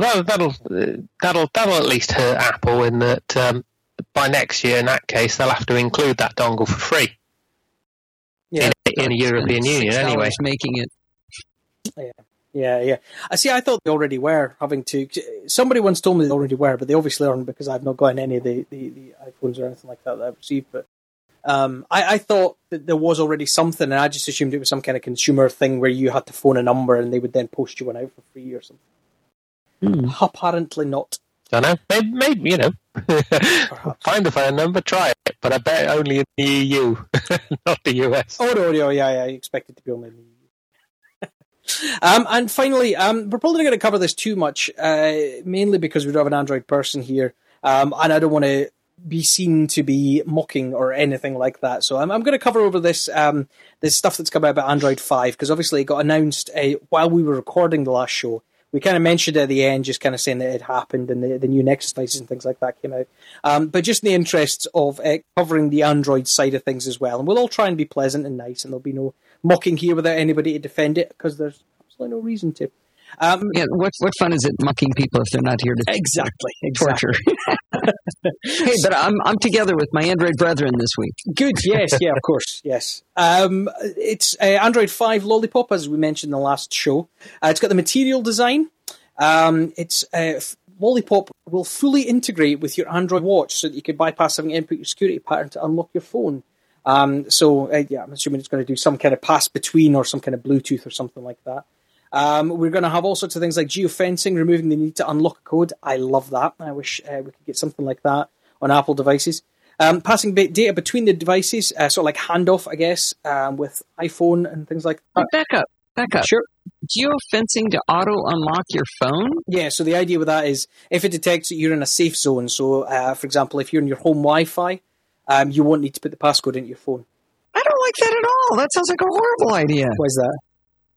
at least hurt Apple in that by next year, in that case, they'll have to include that dongle for free. Yeah, in a European Union, anyway. Making it. Yeah. I thought they already were having to. Somebody once told me they already were, but they obviously aren't because I've not gotten any of the iPhones or anything like that I've received. But I thought that there was already something, and I just assumed it was some kind of consumer thing where you had to phone a number and they would then post you one out for free or something. Apparently not. I know. Maybe find the phone number, try it, but I bet only in the EU, not the US. Oh, no, yeah, I expect it to be only in the EU. And finally, we're probably not going to cover this too much, mainly because we don't have an Android person here, and I don't want to be seen to be mocking or anything like that. So I'm going to cover over this this stuff that's come out about Android 5, because obviously it got announced while we were recording the last show. We kind of mentioned it at the end, just kind of saying that it happened and the new Nexus devices and things like that came out. But just in the interests of covering the Android side of things as well. And we'll all try and be pleasant and nice, and there'll be no mocking here without anybody to defend it, because there's absolutely no reason to. What fun is it mocking people if they're not here to exactly torture? Hey, but I'm together with my Android brethren this week. Good, yes, yeah, of course, yes. It's Android 5 Lollipop, as we mentioned in the last show. It's got the material design. Lollipop will fully integrate with your Android watch so that you can bypass having to input your security pattern to unlock your phone. I'm assuming it's going to do some kind of pass between or some kind of Bluetooth or something like that. We're going to have all sorts of things like geofencing, removing the need to unlock a code. I love that. I wish we could get something like that on Apple devices. Passing data between the devices, sort of like handoff, I guess, with iPhone and things like that. Back up. Sure. Geofencing to auto-unlock your phone? Yeah, so the idea with that is if it detects that you're in a safe zone, so, for example, if you're in your home Wi-Fi, you won't need to put the passcode into your phone. I don't like that at all. That sounds like a horrible idea. Why is that?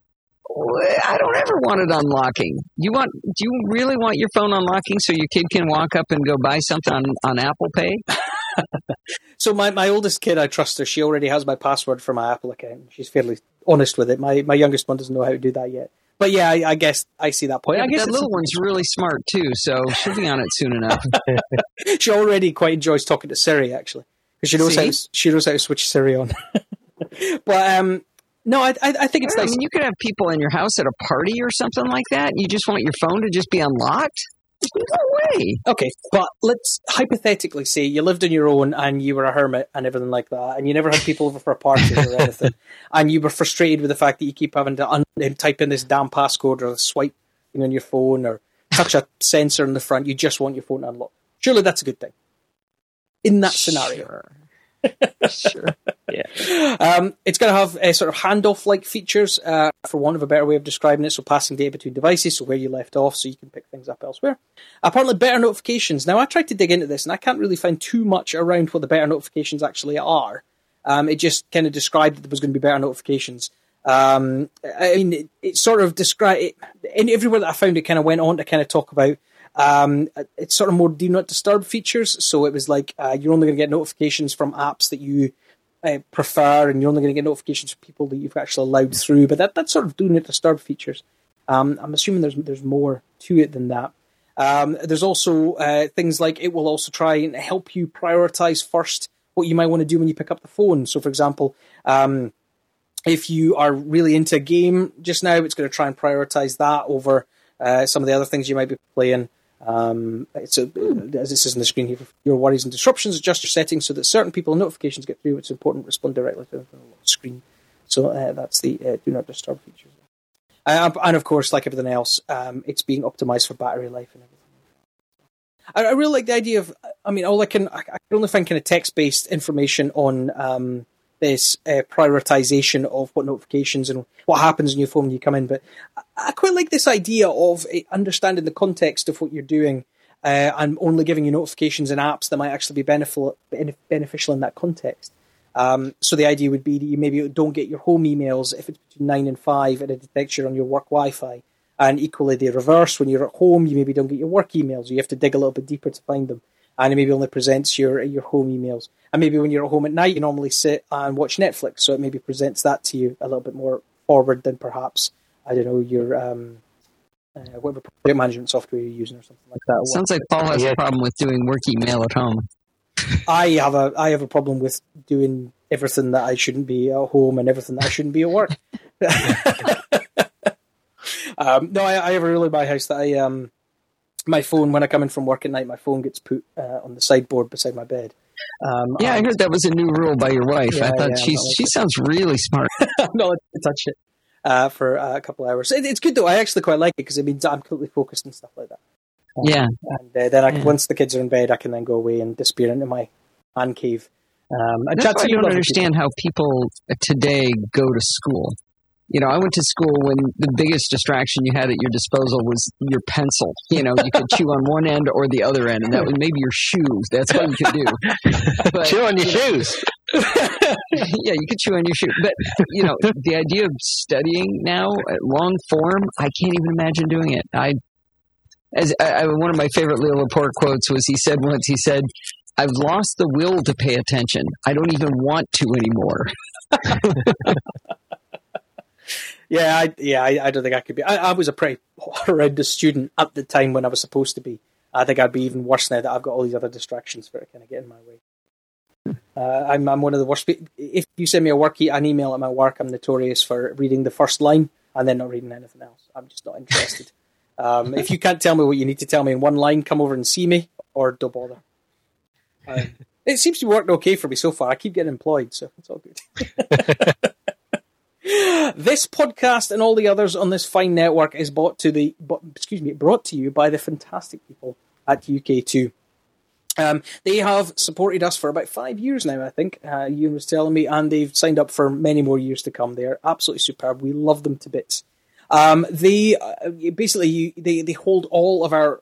I don't ever want it unlocking. Do you really want your phone unlocking so your kid can walk up and go buy something on Apple Pay? So my oldest kid, I trust her. She already has my password for my Apple account. She's fairly honest with it. My youngest one doesn't know how to do that yet. But yeah, I guess I see that point. Yeah, I guess that little one's really smart too, so she'll be on it soon enough. She already quite enjoys talking to Siri, actually, because she knows how to switch Siri on. But no, I think it's nice. I mean, you could have people in your house at a party or something like that. You just want your phone to just be unlocked? No way. Okay, but let's hypothetically say you lived on your own and you were a hermit and everything like that, and you never had people over for a party or anything, and you were frustrated with the fact that you keep having to type in this damn passcode or swipe on your phone or touch a sensor in the front. You just want your phone to unlock. Surely that's a good thing. In that scenario. Sure. Yeah. It's going to have sort of handoff-like features, for want of a better way of describing it. So passing data between devices, so where you left off, so you can pick things up elsewhere. Apparently, better notifications. Now, I tried to dig into this, and I can't really find too much around what the better notifications actually are. It just kind of described that there was going to be better notifications. I mean, it sort of described, and everywhere that I found it kind of went on to kind of talk about it's sort of more do not disturb features. So it was like you're only going to get notifications from apps that you prefer, and you're only going to get notifications from people that you've actually allowed through. But that's sort of do not disturb features. I'm assuming there's more to it than that. There's also things like it will also try and help you prioritize first what you might want to do when you pick up the phone. So, for example, if you are really into a game just now, it's going to try and prioritize that over some of the other things you might be playing. As it says on the screen here, your worries and disruptions, adjust your settings so that certain people notifications get through. It's important to respond directly to the screen. So that's the do not disturb features. And of course, like everything else, it's being optimized for battery life and everything. I really like the idea of, I mean, I can only find kind of text-based information on this prioritization of what notifications and what happens on your phone when you come in. But I quite like this idea of understanding the context of what you're doing and only giving you notifications and apps that might actually be beneficial in that context. So the idea would be that you maybe don't get your home emails if it's between 9 and 5 and it detects you're on your work Wi-Fi. And equally the reverse, when you're at home, you maybe don't get your work emails. You have to dig a little bit deeper to find them. And it maybe only presents your home emails. And maybe when you're at home at night, you normally sit and watch Netflix, so it maybe presents that to you a little bit more forward than perhaps, I don't know, your whatever project management software you're using or something like that. Sounds like Paul has a problem with doing work email at home. I have a problem with doing everything that I shouldn't be at home and everything that I shouldn't be at work. No, I have a rule in my house that my phone, when I come in from work at night, my phone gets put on the sideboard beside my bed. I heard that was a new rule by your wife. Yeah, I thought she sounds really smart. I'm not allowed to touch it for a couple of hours. It's good though. I actually quite like it because it means I'm completely focused and stuff like that. And then once the kids are in bed, I can then go away and disappear into my man cave. That's why I don't understand how people today go to school. You know, I went to school when the biggest distraction you had at your disposal was your pencil. You know, you could chew on one end or the other end, and that was maybe your shoes. That's what you could do. But, chew on your shoes. Yeah, you could chew on your shoe. But, you know, the idea of studying now at long form, I can't even imagine doing it. One of my favorite Leo Laporte quotes was he said, "I've lost the will to pay attention. I don't even want to anymore." I don't think I could be. I was a pretty horrendous student at the time when I was supposed to be. I think I'd be even worse now that I've got all these other distractions that are kind of getting in my way. I'm one of the worst. If you send me an email at my work, I'm notorious for reading the first line and then not reading anything else. I'm just not interested. If you can't tell me what you need to tell me in one line, come over and see me, or don't bother. It seems to be working okay for me so far. I keep getting employed, so it's all good. This podcast and all the others on this fine network is brought to you by the fantastic people at UK2. They have supported us for about 5 years now, I think. Ewan was telling me, and they've signed up for many more years to come. They are absolutely superb. We love them to bits. They hold all of our.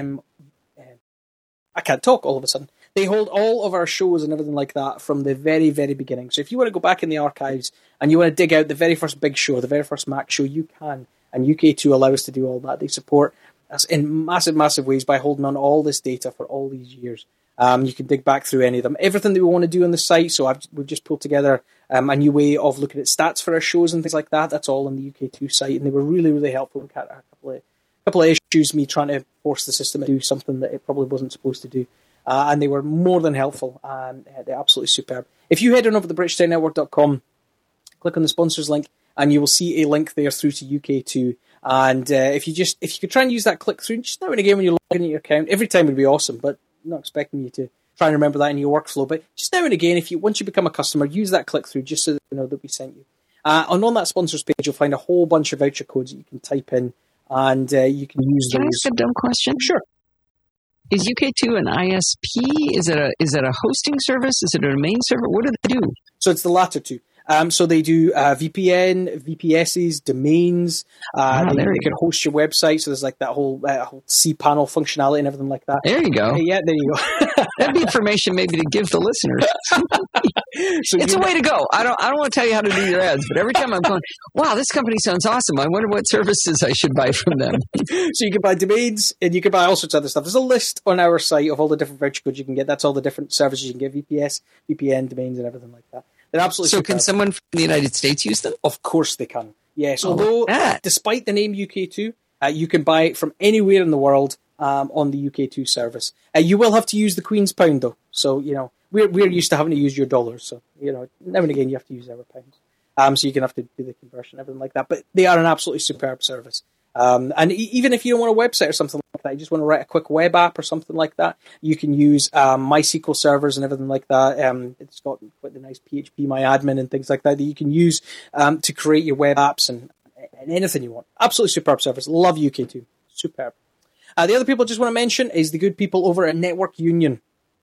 I can't talk all of a sudden. They hold all of our shows and everything like that from the very, very beginning. So if you want to go back in the archives and you want to dig out the very first big show, the very first Mac show, you can. And UK2 allow us to do all that. They support us in massive, massive ways by holding on all this data for all these years. You can dig back through any of them. Everything that we want to do on the site, so we've just pulled together a new way of looking at stats for our shows and things like that. That's all on the UK2 site, and they were really, really helpful. We had a couple of issues, me trying to force the system to do something that it probably wasn't supposed to do. And they were more than helpful, and they're absolutely superb. If you head on over to BritishTechNetwork.com, click on the sponsors link, and you will see a link there through to UK2. And if you could try and use that click through just now and again when you're logging in your account, every time would be awesome, but I'm not expecting you to try and remember that in your workflow. But just now and again, once you become a customer, use that click through just so that you know that we sent you. And on that sponsors page, you'll find a whole bunch of voucher codes that you can type in, and you can use those. Can I ask a dumb question? Sure. Is UK2 an ISP? Is it a hosting service? Is it a domain server? What do they do? So it's the latter two. So they do VPN, VPSs, domains. They can host your website. So there's like that whole cPanel functionality and everything like that. There you go. Yeah, there you go. That'd be information maybe to give the listeners. So it's a way to go. I don't want to tell you how to do your ads, but every time I'm going, wow, this company sounds awesome. I wonder what services I should buy from them. So you can buy domains and you can buy all sorts of other stuff. There's a list on our site of all the different voucher codes you can get. That's all the different services you can get: VPS, VPN, domains, and everything like that. They're absolutely so superb. Can someone from the United States use them? Of course they can. Yes, although despite the name UK2, you can buy it from anywhere in the world on the UK2 service. You will have to use the Queen's pound though. So we're used to having to use your dollars. So now and again you have to use our pounds. So you're gonna have to do the conversion, everything like that. But they are an absolutely superb service. And even if you don't want a website or something like that, you just want to write a quick web app or something like that, you can use MySQL servers and everything like that. It's got quite the nice PHP MyAdmin and things like that you can use to create your web apps and anything you want. Absolutely superb service. Love UK2. Superb. The other people I just want to mention is the good people over at Network Union.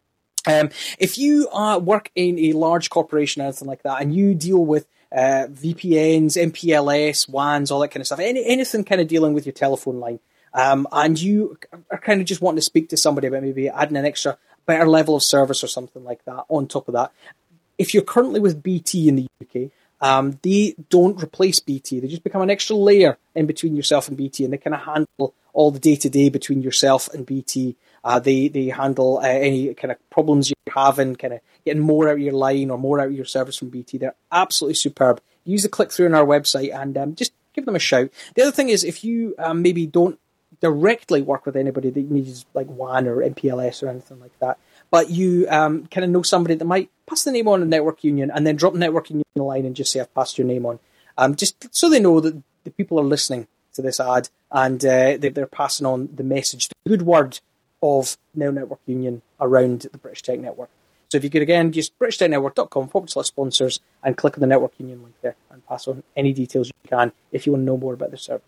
If you work in a large corporation or anything like that and you deal with VPNs, MPLS, WANs, all that kind of stuff, anything kind of dealing with your telephone line, and you are kind of just wanting to speak to somebody about maybe adding an extra better level of service or something like that on top of that. If you're currently with BT in the UK, they don't replace BT. They just become an extra layer in between yourself and BT, and they kind of handle all the day-to-day between yourself and BT. They handle any kind of problems you're having, kind of getting more out of your line or more out of your service from BT. They're absolutely superb. Use the click-through on our website and just give them a shout. The other thing is, if you maybe don't directly work with anybody that needs like WAN or MPLS or anything like that, but you kind of know somebody that might pass the name on a Network Union and then drop Network Union in the line and just say, I've passed your name on. Just so they know that the people are listening to this ad and they're passing on the message, the good word of Now Network Union around the British Tech Network. So if you could, again, just BritishTechNetwork.com/sponsors and click on the Network Union link there and pass on any details you can if you want to know more about the service.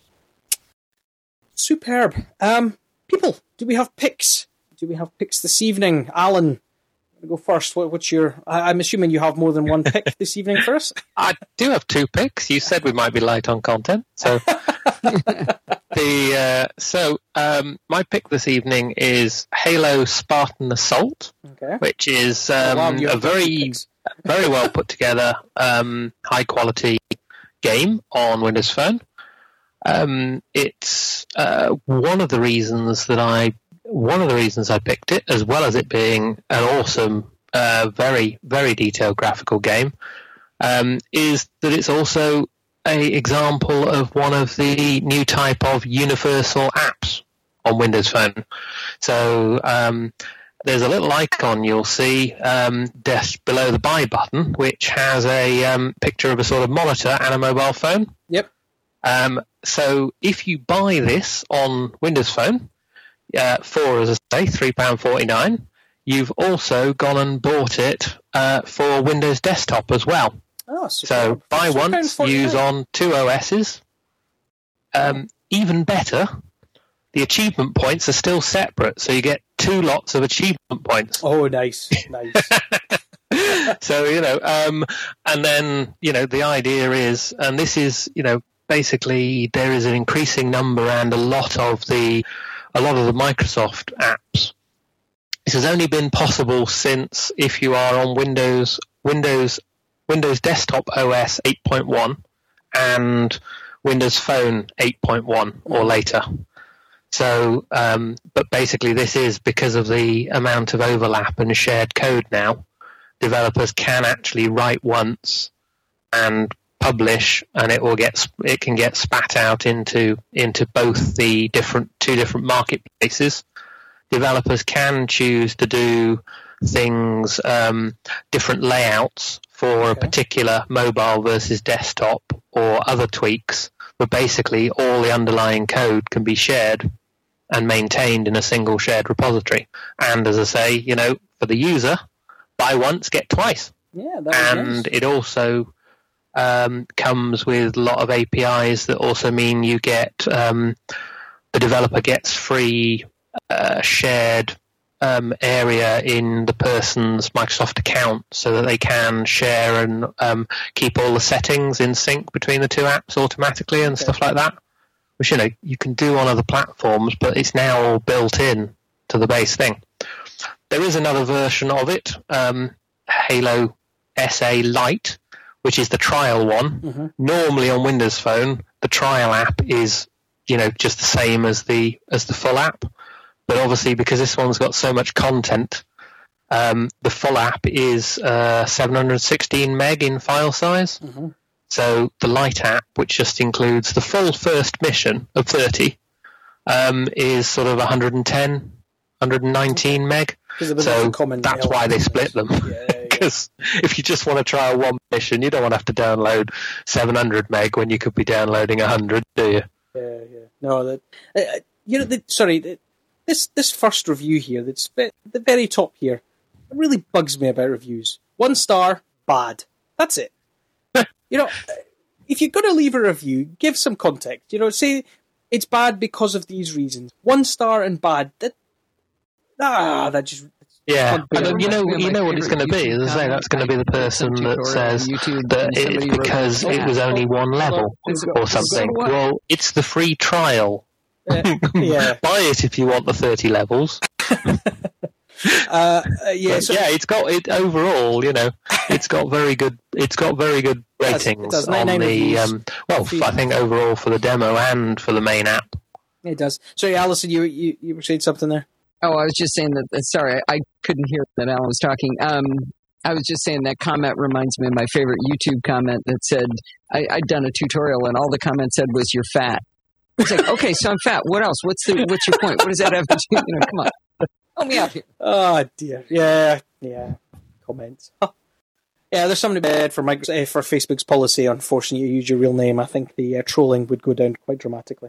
Superb. People, do we have picks? Do we have picks this evening? Alan, go first. What's your... I'm assuming you have more than one pick this evening for us? I do have two picks. You said we might be light on content, so... my pick this evening is Halo Spartan Assault, which is a very well put together, high quality game on Windows Phone. It's one of the reasons I picked it, as well as it being an awesome, very very detailed graphical game, is that it's also an example of one of the new type of universal apps on Windows Phone. So there's a little icon you'll see just below the buy button, which has a picture of a sort of monitor and a mobile phone. Yep. So if you buy this on Windows Phone for, as I say, £3.49, you've also gone and bought it for Windows Desktop as well. Oh, so buy once, use on 2 OSs. Even better, the achievement points are still separate, so you get 2 lots of achievement points. Oh, nice. So, and then, the idea is, and this is, basically there is an increasing number and a lot of the Microsoft apps. This has only been possible since if you are on Windows Desktop OS 8.1 and Windows Phone 8.1 or later. So, but basically this is because of the amount of overlap and shared code now. Developers can actually write once and publish, and it can get spat out into both the two different marketplaces. Developers can choose to do things, different layouts for a particular mobile versus desktop or other tweaks, but basically all the underlying code can be shared and maintained in a single shared repository. And as I say, for the user, buy once, get twice. Yeah, and it also comes with a lot of APIs that also mean you get the developer gets free shared area in the person's Microsoft account so that they can share and keep all the settings in sync between the two apps automatically and stuff like that, which you can do on other platforms, but it's now all built in to the base thing. There is another version of it, Halo SA Lite, which is the trial one. Mm-hmm. Normally on Windows Phone, the trial app is just the same as the full app. But obviously, because this one's got so much content, the full app is 716 meg in file size. Mm-hmm. So the Lite app, which just includes the full first mission of 30, is sort of 110, 119 meg. So that's why they split them. Because if you just want to try one mission, you don't want to have to download 700 meg when you could be downloading 100, do you? Yeah. No, This first review here, that's at the very top here, it really bugs me about reviews. 1 star, bad. That's it. If you're going to leave a review, give some context. Say it's bad because of these reasons. 1 star and bad. That just... Yeah, and you know what it's going to be. As I say, that's going to be the person that says that it's because it was only one level or something. Well, it's the free trial. Yeah. Buy it if you want the 30 levels. It's got it overall. It's got very good. It's got very good ratings on the. I think overall for the demo and for the main app. It does. Sorry, Alison, you were saying something there. Oh, I was just saying that. Sorry, I couldn't hear that Alan was talking. I was just saying that comment reminds me of my favorite YouTube comment that said I'd done a tutorial and all the comment said was "you're fat." It's like, okay, so I'm fat. What else? What's your point? What does that have to do? Come on, help me out here. Oh dear, yeah. Comments. Huh. Yeah, there's something bad for Facebook's policy. Unfortunately, you use your real name. I think the trolling would go down quite dramatically.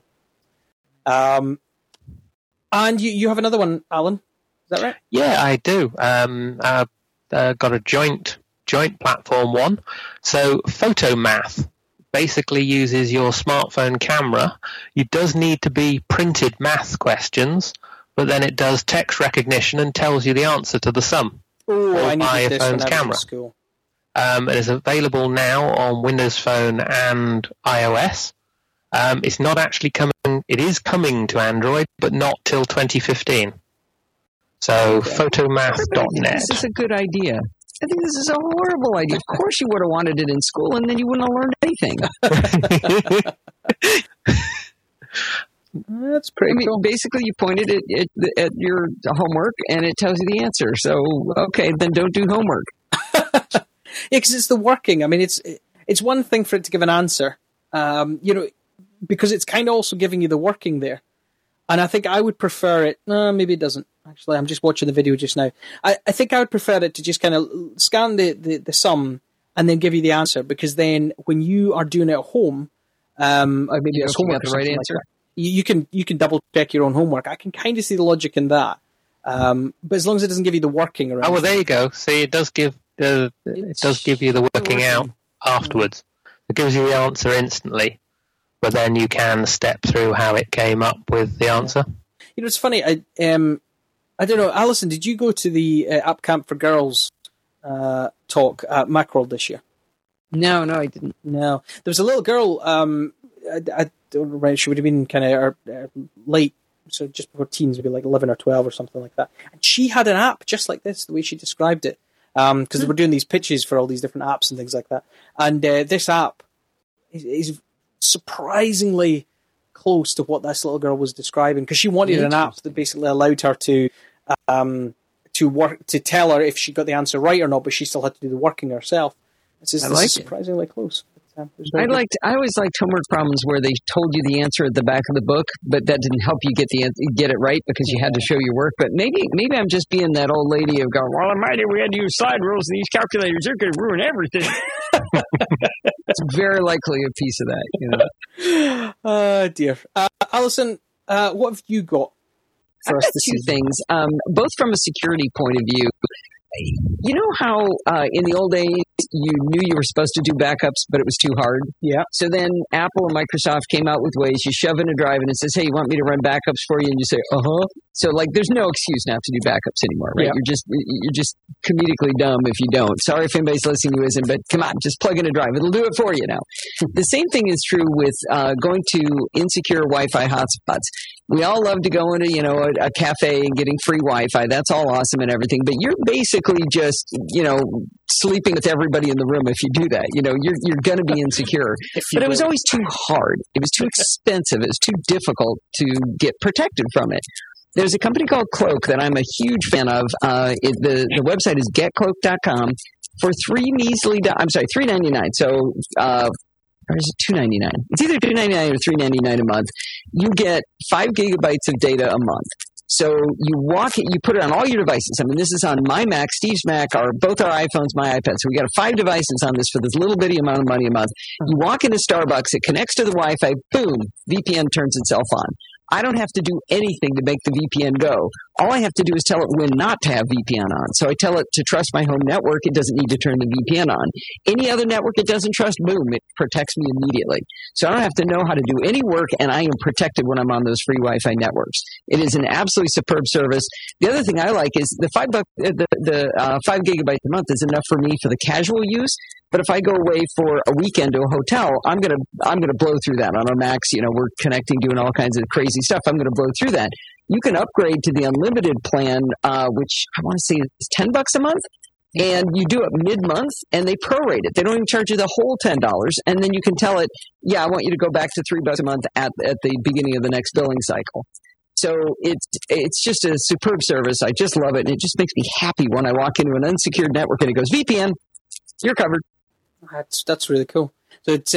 And you have another one, Alan. Is that right? Yeah, I do. I've got a joint platform one. So Photomath basically uses your smartphone camera. It does need to be printed math questions, but then it does text recognition and tells you the answer to the sum. Oh, I by needed your this phone's when I was camera. in school. It is available now on Windows Phone and iOS. It's not actually coming. It is coming to Android, but not till 2015. So photomath.net. This is a good idea. I think this is a horrible idea. Of course you would have wanted it in school, and then you wouldn't have learned anything. That's pretty cool. Basically, you pointed it at your homework, and it tells you the answer. So, okay, then don't do homework. Yeah, because it's the working. I mean, it's one thing for it to give an answer, because it's kind of also giving you the working there. And I think I would prefer it. No, maybe it doesn't. Actually, I'm just watching the video just now. I think I would prefer it to just kind of scan the sum and then give you the answer, because then when you are doing it at home, or maybe it's homework, the right answer. Like you can double check your own homework. I can kind of see the logic in that, but as long as it doesn't give you the working around. Oh well, there you go. See, it does give you the working out afterwards. It gives you the answer instantly, but then you can step through how it came up with the answer. You know, it's funny. I don't know, Alison. Did you go to the App Camp for Girls talk at Macworld this year? No, I didn't. No, there was a little girl. I don't remember. She would have been kind of late, so just before teens, maybe like 11 or 12 or something like that. And she had an app just like this, the way she described it, because they were doing these pitches for all these different apps and things like that. And this app is surprisingly close to what this little girl was describing, because she wanted an app that basically allowed her to work, to tell her if she got the answer right or not, but she still had to do the working herself. This is surprisingly close. I always liked homework problems where they told you the answer at the back of the book, but that didn't help you get it right because you had to show your work. But maybe I'm just being that old lady of going, well, Almighty, we had to use slide rules and these calculators, they're going to ruin everything. It's very likely a piece of that, you know. Oh, dear. Alison, what have you got for us this season? Two things, both from a security point of view. You know how in the old days you knew you were supposed to do backups, but it was too hard? Yeah. So then Apple or Microsoft came out with ways. You shove in a drive and it says, hey, you want me to run backups for you? And you say, uh-huh. So like there's no excuse not to do backups anymore, right? Yeah. You're just comedically dumb if you don't. Sorry if anybody's listening who isn't, but come on, just plug in a drive. It'll do it for you now. The same thing is true with going to insecure Wi-Fi hotspots. We all love to go into, a cafe and getting free Wi-Fi. That's all awesome and everything. But you're basically just, sleeping with everybody in the room if you do that. You're going to be insecure. But it was always too hard. It was too expensive. It was too difficult to get protected from it. There's a company called Cloak that I'm a huge fan of. The website is getcloak.com for $3.99. So, or is it $2.99? It's either $2.99 or $3.99 a month. You get 5 gigabytes of data a month. So you put it on all your devices. I mean, this is on my Mac, Steve's Mac, both our iPhones, my iPad. So we got 5 devices on this for this little bitty amount of money a month. You walk into Starbucks, it connects to the Wi-Fi, boom, VPN turns itself on. I don't have to do anything to make the VPN go. All I have to do is tell it when not to have VPN on. So I tell it to trust my home network. It doesn't need to turn the VPN on. Any other network it doesn't trust, boom, it protects me immediately. So I don't have to know how to do any work, and I am protected when I'm on those free Wi-Fi networks. It is an absolutely superb service. The other thing I like is the 5 gigabytes a month is enough for me for the casual use. But if I go away for a weekend to a hotel, I'm gonna blow through that on our Macs. We're connecting, doing all kinds of crazy stuff. I'm gonna blow through that. You can upgrade to the unlimited plan, which I want to say is $10 a month, and you do it mid-month, and they prorate it. They don't even charge you the whole $10, and then you can tell it, I want you to go back to $3 a month at the beginning of the next billing cycle. So it's just a superb service. I just love it, and it just makes me happy when I walk into an unsecured network and it goes, VPN, you're covered. That's really cool. So it's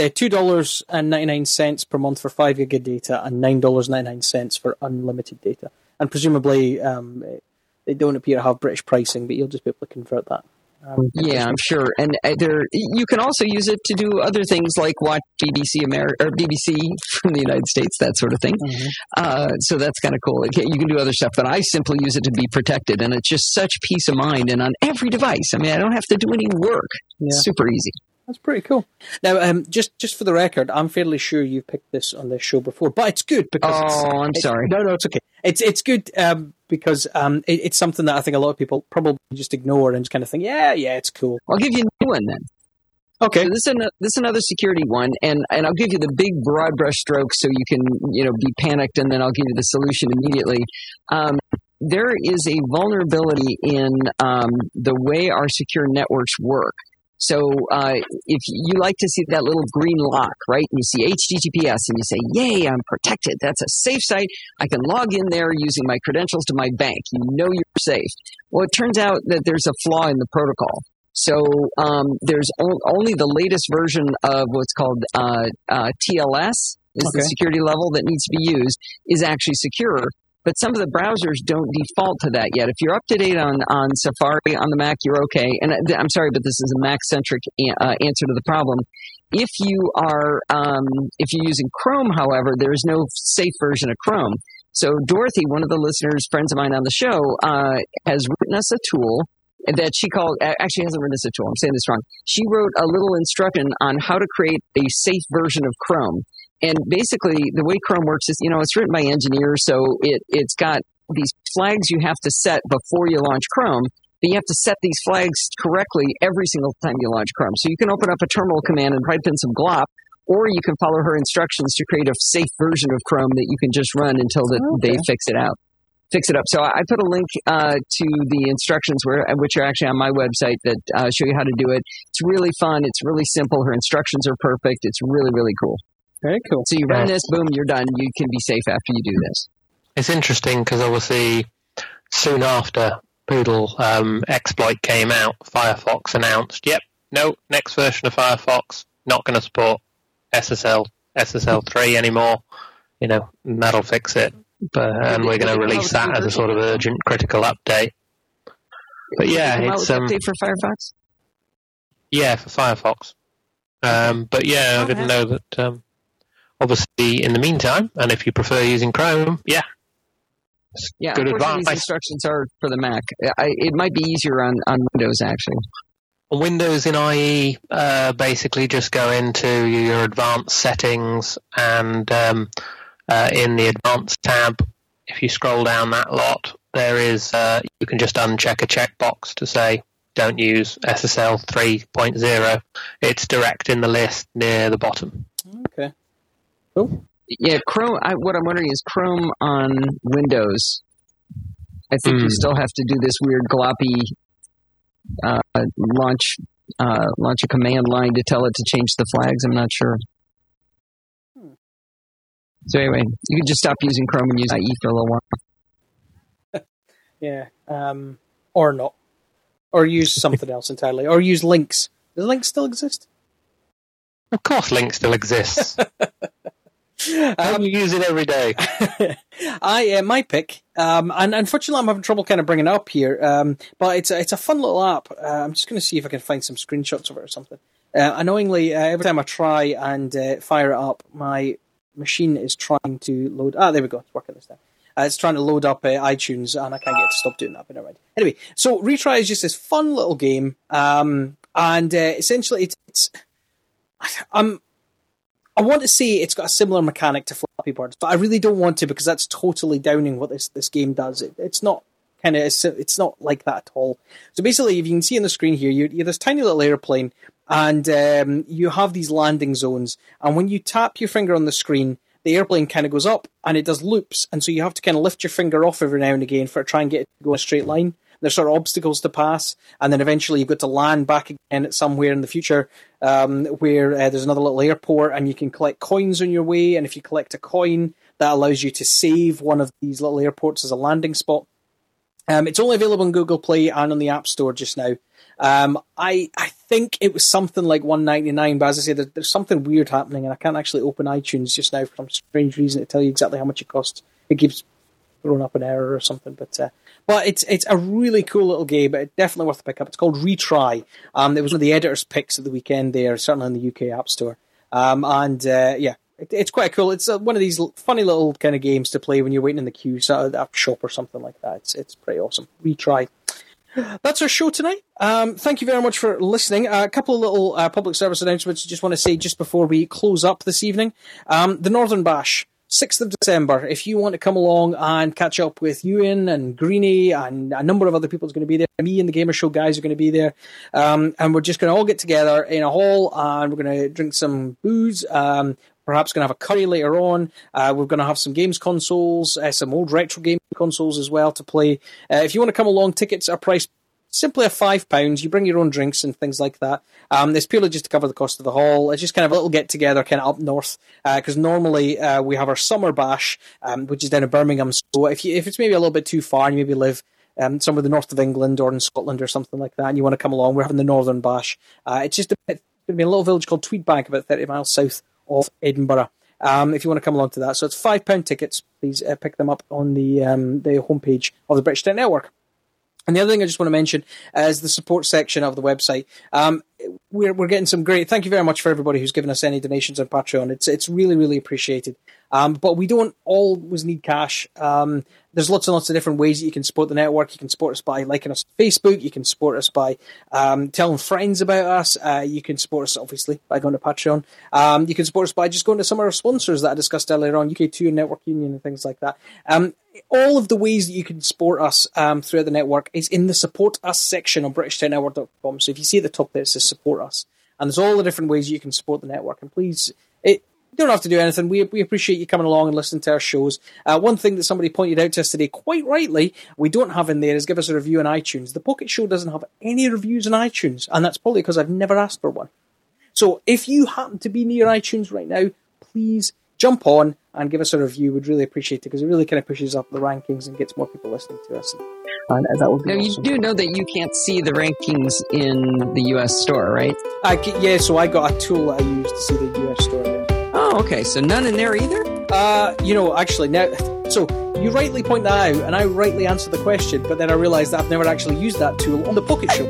$2.99 per month for 5 gig of data and $9.99 for unlimited data. And presumably they don't appear to have British pricing, but you'll just be able to convert that. I'm sure. And you can also use it to do other things like watch BBC from the United States, that sort of thing. Mm-hmm. So that's kind of cool. You can do other stuff, but I simply use it to be protected, and it's just such peace of mind. And on every device, I mean, I don't have to do any work. Yeah. It's super easy. That's pretty cool. Now, just for the record, I'm fairly sure you've picked this on this show before, but it's good because I'm sorry. No, it's okay. It's good because it's something that I think a lot of people probably just ignore and just kind of think, yeah, it's cool. I'll give you a new one then. Okay. So this is another security one, and I'll give you the big broad brush strokes so you can be panicked, and then I'll give you the solution immediately. There is a vulnerability in the way our secure networks work. So if you like to see that little green lock, right, and you see HTTPS and you say, yay, I'm protected. That's a safe site. I can log in there using my credentials to my bank. You know you're safe. Well, it turns out that there's a flaw in the protocol. So there's only the latest version of what's called TLS is the security level that needs to be used, is actually secure. But some of the browsers don't default to that yet. If you're up to date on Safari on the Mac, you're okay. And I'm sorry, but this is a Mac-centric answer to the problem. If you're using Chrome, however, there is no safe version of Chrome. So Dorothy, one of the listeners, friends of mine on the show, has written us a tool that she called, actually hasn't written us a tool, I'm saying this wrong. She wrote a little instruction on how to create a safe version of Chrome. And basically, the way Chrome works is, it's written by engineers, so it's got these flags you have to set before you launch Chrome, but you have to set these flags correctly every single time you launch Chrome. So you can open up a terminal command and type in some glop, or you can follow her instructions to create a safe version of Chrome that you can just run until they fix it up. So I put a link to the instructions, which are actually on my website, that show you how to do it. It's really fun. It's really simple. Her instructions are perfect. It's really, really cool. Very cool. So you run this, boom, you're done. You can be safe after you do this. It's interesting because obviously soon after Poodle exploit came out, Firefox announced, next version of Firefox not going to support SSL3 anymore. That'll fix it. And we're going to release that as a sort of urgent, critical update. But it's update for Firefox. Yeah, for Firefox. But I didn't know that. Obviously, in the meantime, and if you prefer using Chrome, good advice. These instructions are for the Mac. It might be easier on Windows, actually. On Windows in IE, basically just go into your advanced settings, and in the advanced tab, if you scroll down that lot, there is you can just uncheck a checkbox to say don't use SSL 3.0. It's direct in the list near the bottom. Okay. Cool. Yeah, Chrome. What I'm wondering is Chrome on Windows. I think you still have to do this weird gloppy launch a command line to tell it to change the flags. I'm not sure. So anyway, you can just stop using Chrome and use IE for a little while. Yeah, or not, or use something else entirely, or use Lynx. Does Lynx still exist? Of course, Lynx still exists. You use it every day. My pick, and unfortunately I'm having trouble kind of bringing it up here, but it's a fun little app. I'm just going to see if I can find some screenshots of it or something. Annoyingly, every time I try and fire it up, my machine is trying to load. There we go. It's working this time. It's trying to load up iTunes, and I can't get it to stop doing that. But never mind. Anyway, so Retry is just this fun little game, and essentially it's I want to say it's got a similar mechanic to Flappy Bird, but I really don't want to because that's totally downing what this game does. It's not it's not like that at all. So basically, if you can see on the screen here, you have this tiny little airplane, and you have these landing zones. And when you tap your finger on the screen, the airplane kind of goes up and it does loops. And so you have to kind of lift your finger off every now and again for try and get it to go in a straight line. There's sort of obstacles to pass, and then eventually you've got to land back again at somewhere in the future where there's another little airport, and you can collect coins on your way. And if you collect a coin, that allows you to save one of these little airports as a landing spot. It's only available on Google Play and on the App Store just now. I think it was something like $1.99, but as I say, there's something weird happening, and I can't actually open iTunes just now for some strange reason to tell you exactly how much it costs. It keeps throwing up an error or something, but it's a really cool little game. But it's definitely worth a pick up. It's called Retry. It was one of the editors' picks at the weekend there, certainly in the UK App Store. It's quite cool. It's one of these funny little kind of games to play when you're waiting in the queue, so at a shop or something like that. It's pretty awesome. Retry. That's our show tonight. Thank you very much for listening. A couple of little public service announcements I just want to say just before we close up this evening. The Northern Bash, 6th of December. If you want to come along and catch up with Ewan and Greenie and a number of other people is going to be there. Me and the Gamer Show guys are going to be there. And we're just going to all get together in a hall and we're going to drink some booze. Perhaps going to have a curry later on. We're going to have some games consoles, some old retro game consoles as well to play. If you want to come along, tickets are priced simply at £5. You bring your own drinks and things like that. It's purely just to cover the cost of the hall. It's just kind of a little get together kind of up north because normally we have our summer bash, which is down in Birmingham. So if it's maybe a little bit too far and you maybe live somewhere in the north of England or in Scotland or something like that and you want to come along, we're having the Northern Bash. It's just going to be a little village called Tweedbank about 30 miles south of Edinburgh. if you want to come along to that. So it's £5 tickets. Please pick them up on the homepage of the British Tech Network. And the other thing I just want to mention is the support section of the website. We're getting some great. Thank you very much for everybody who's given us any donations on Patreon. It's really, really appreciated. But we don't always need cash. There's lots and lots of different ways that you can support the network. You can support us by liking us on Facebook. You can support us by telling friends about us. You can support us, obviously, by going to Patreon. You can support us by just going to some of our sponsors that I discussed earlier on, UK2 and Network Union and things like that. All of the ways that you can support us throughout the network is in the Support Us section on BritishTechNetwork.com. So if you see at the top there, it says Support Us. And there's all the different ways you can support the network. And please, you don't have to do anything. We appreciate you coming along and listening to our shows. One thing that somebody pointed out to us today, quite rightly, we don't have in there is give us a review on iTunes. The Pocket Show doesn't have any reviews on iTunes, and that's probably because I've never asked for one. So if you happen to be near iTunes right now, please jump on and give us a review. We'd really appreciate it because it really kind of pushes up the rankings and gets more people listening to us. And that would be awesome. You do know that you can't see the rankings in the US store, right? Yeah, so I got a tool that I use to see the US store. Oh, okay. So none in there either? Actually, now, so you rightly point that out, and I rightly answer the question, but then I realised that I've never actually used that tool on the Pocket Show.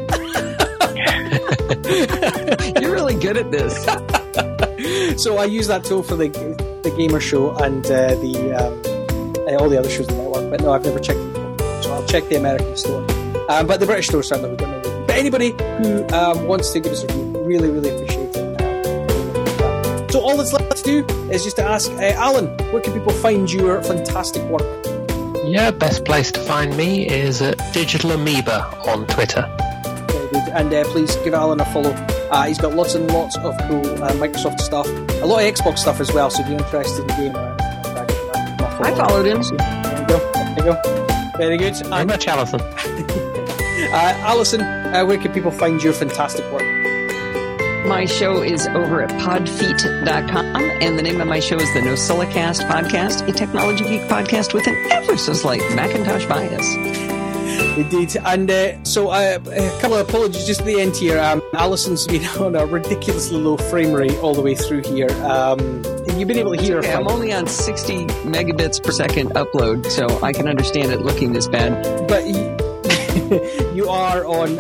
You're really good at this. So I use that tool for the Gamer Show and all the other shows in the network, but no, I've never checked them. So I'll check the American store. But the British store, certainly, we don't know. But anybody who wants to give us a review, really, really appreciate it. So all that's left to do is just to ask, Alan, where can people find your fantastic work? Yeah, best place to find me is at Digital Amoeba on Twitter. Very good. And please give Alan a follow. He's got lots and lots of cool Microsoft stuff, a lot of Xbox stuff as well, so if you're interested in the game, I followed him. So, there you go. Very good. Very much, Alison. Alison, where can people find your fantastic work? My show is over at podfeet.com, and the name of my show is the NosillaCast Podcast, a technology geek podcast with an ever so slight Macintosh bias. Indeed. And so a couple of apologies just at the end here. Alison's been on a ridiculously low frame rate all the way through here. You've been able to hear her. I'm only on 60 megabits per second upload, so I can understand it looking this bad. But you are on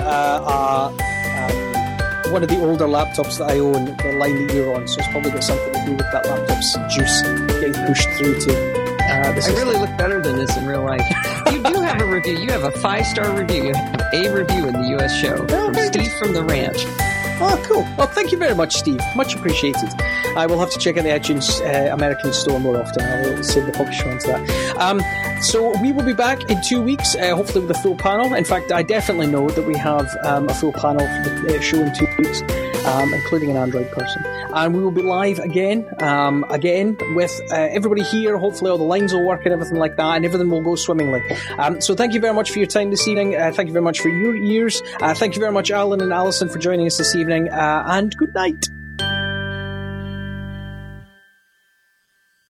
one of the older laptops that I own, the line that you're on, so it's probably got something to do with that laptop's juice getting pushed through to I really look better than this in real life. You do have a review. You have a 5-star review. You have a review in the US show from Steve from the Ranch. Oh, cool. Well, thank you very much, Steve. Much appreciated. I will have to check out the iTunes American store more often. I will save the Pocket Show onto that. So we will be back in 2 weeks, hopefully with a full panel. In fact, I definitely know that we have a full panel for the show in 2 weeks, including an Android person. And we will be live again with everybody here. Hopefully all the lines will work and everything like that, and everything will go swimmingly. So thank you very much for your time this evening. Thank you very much for your ears. Thank you very much, Alan and Alison, for joining us this evening. And good night.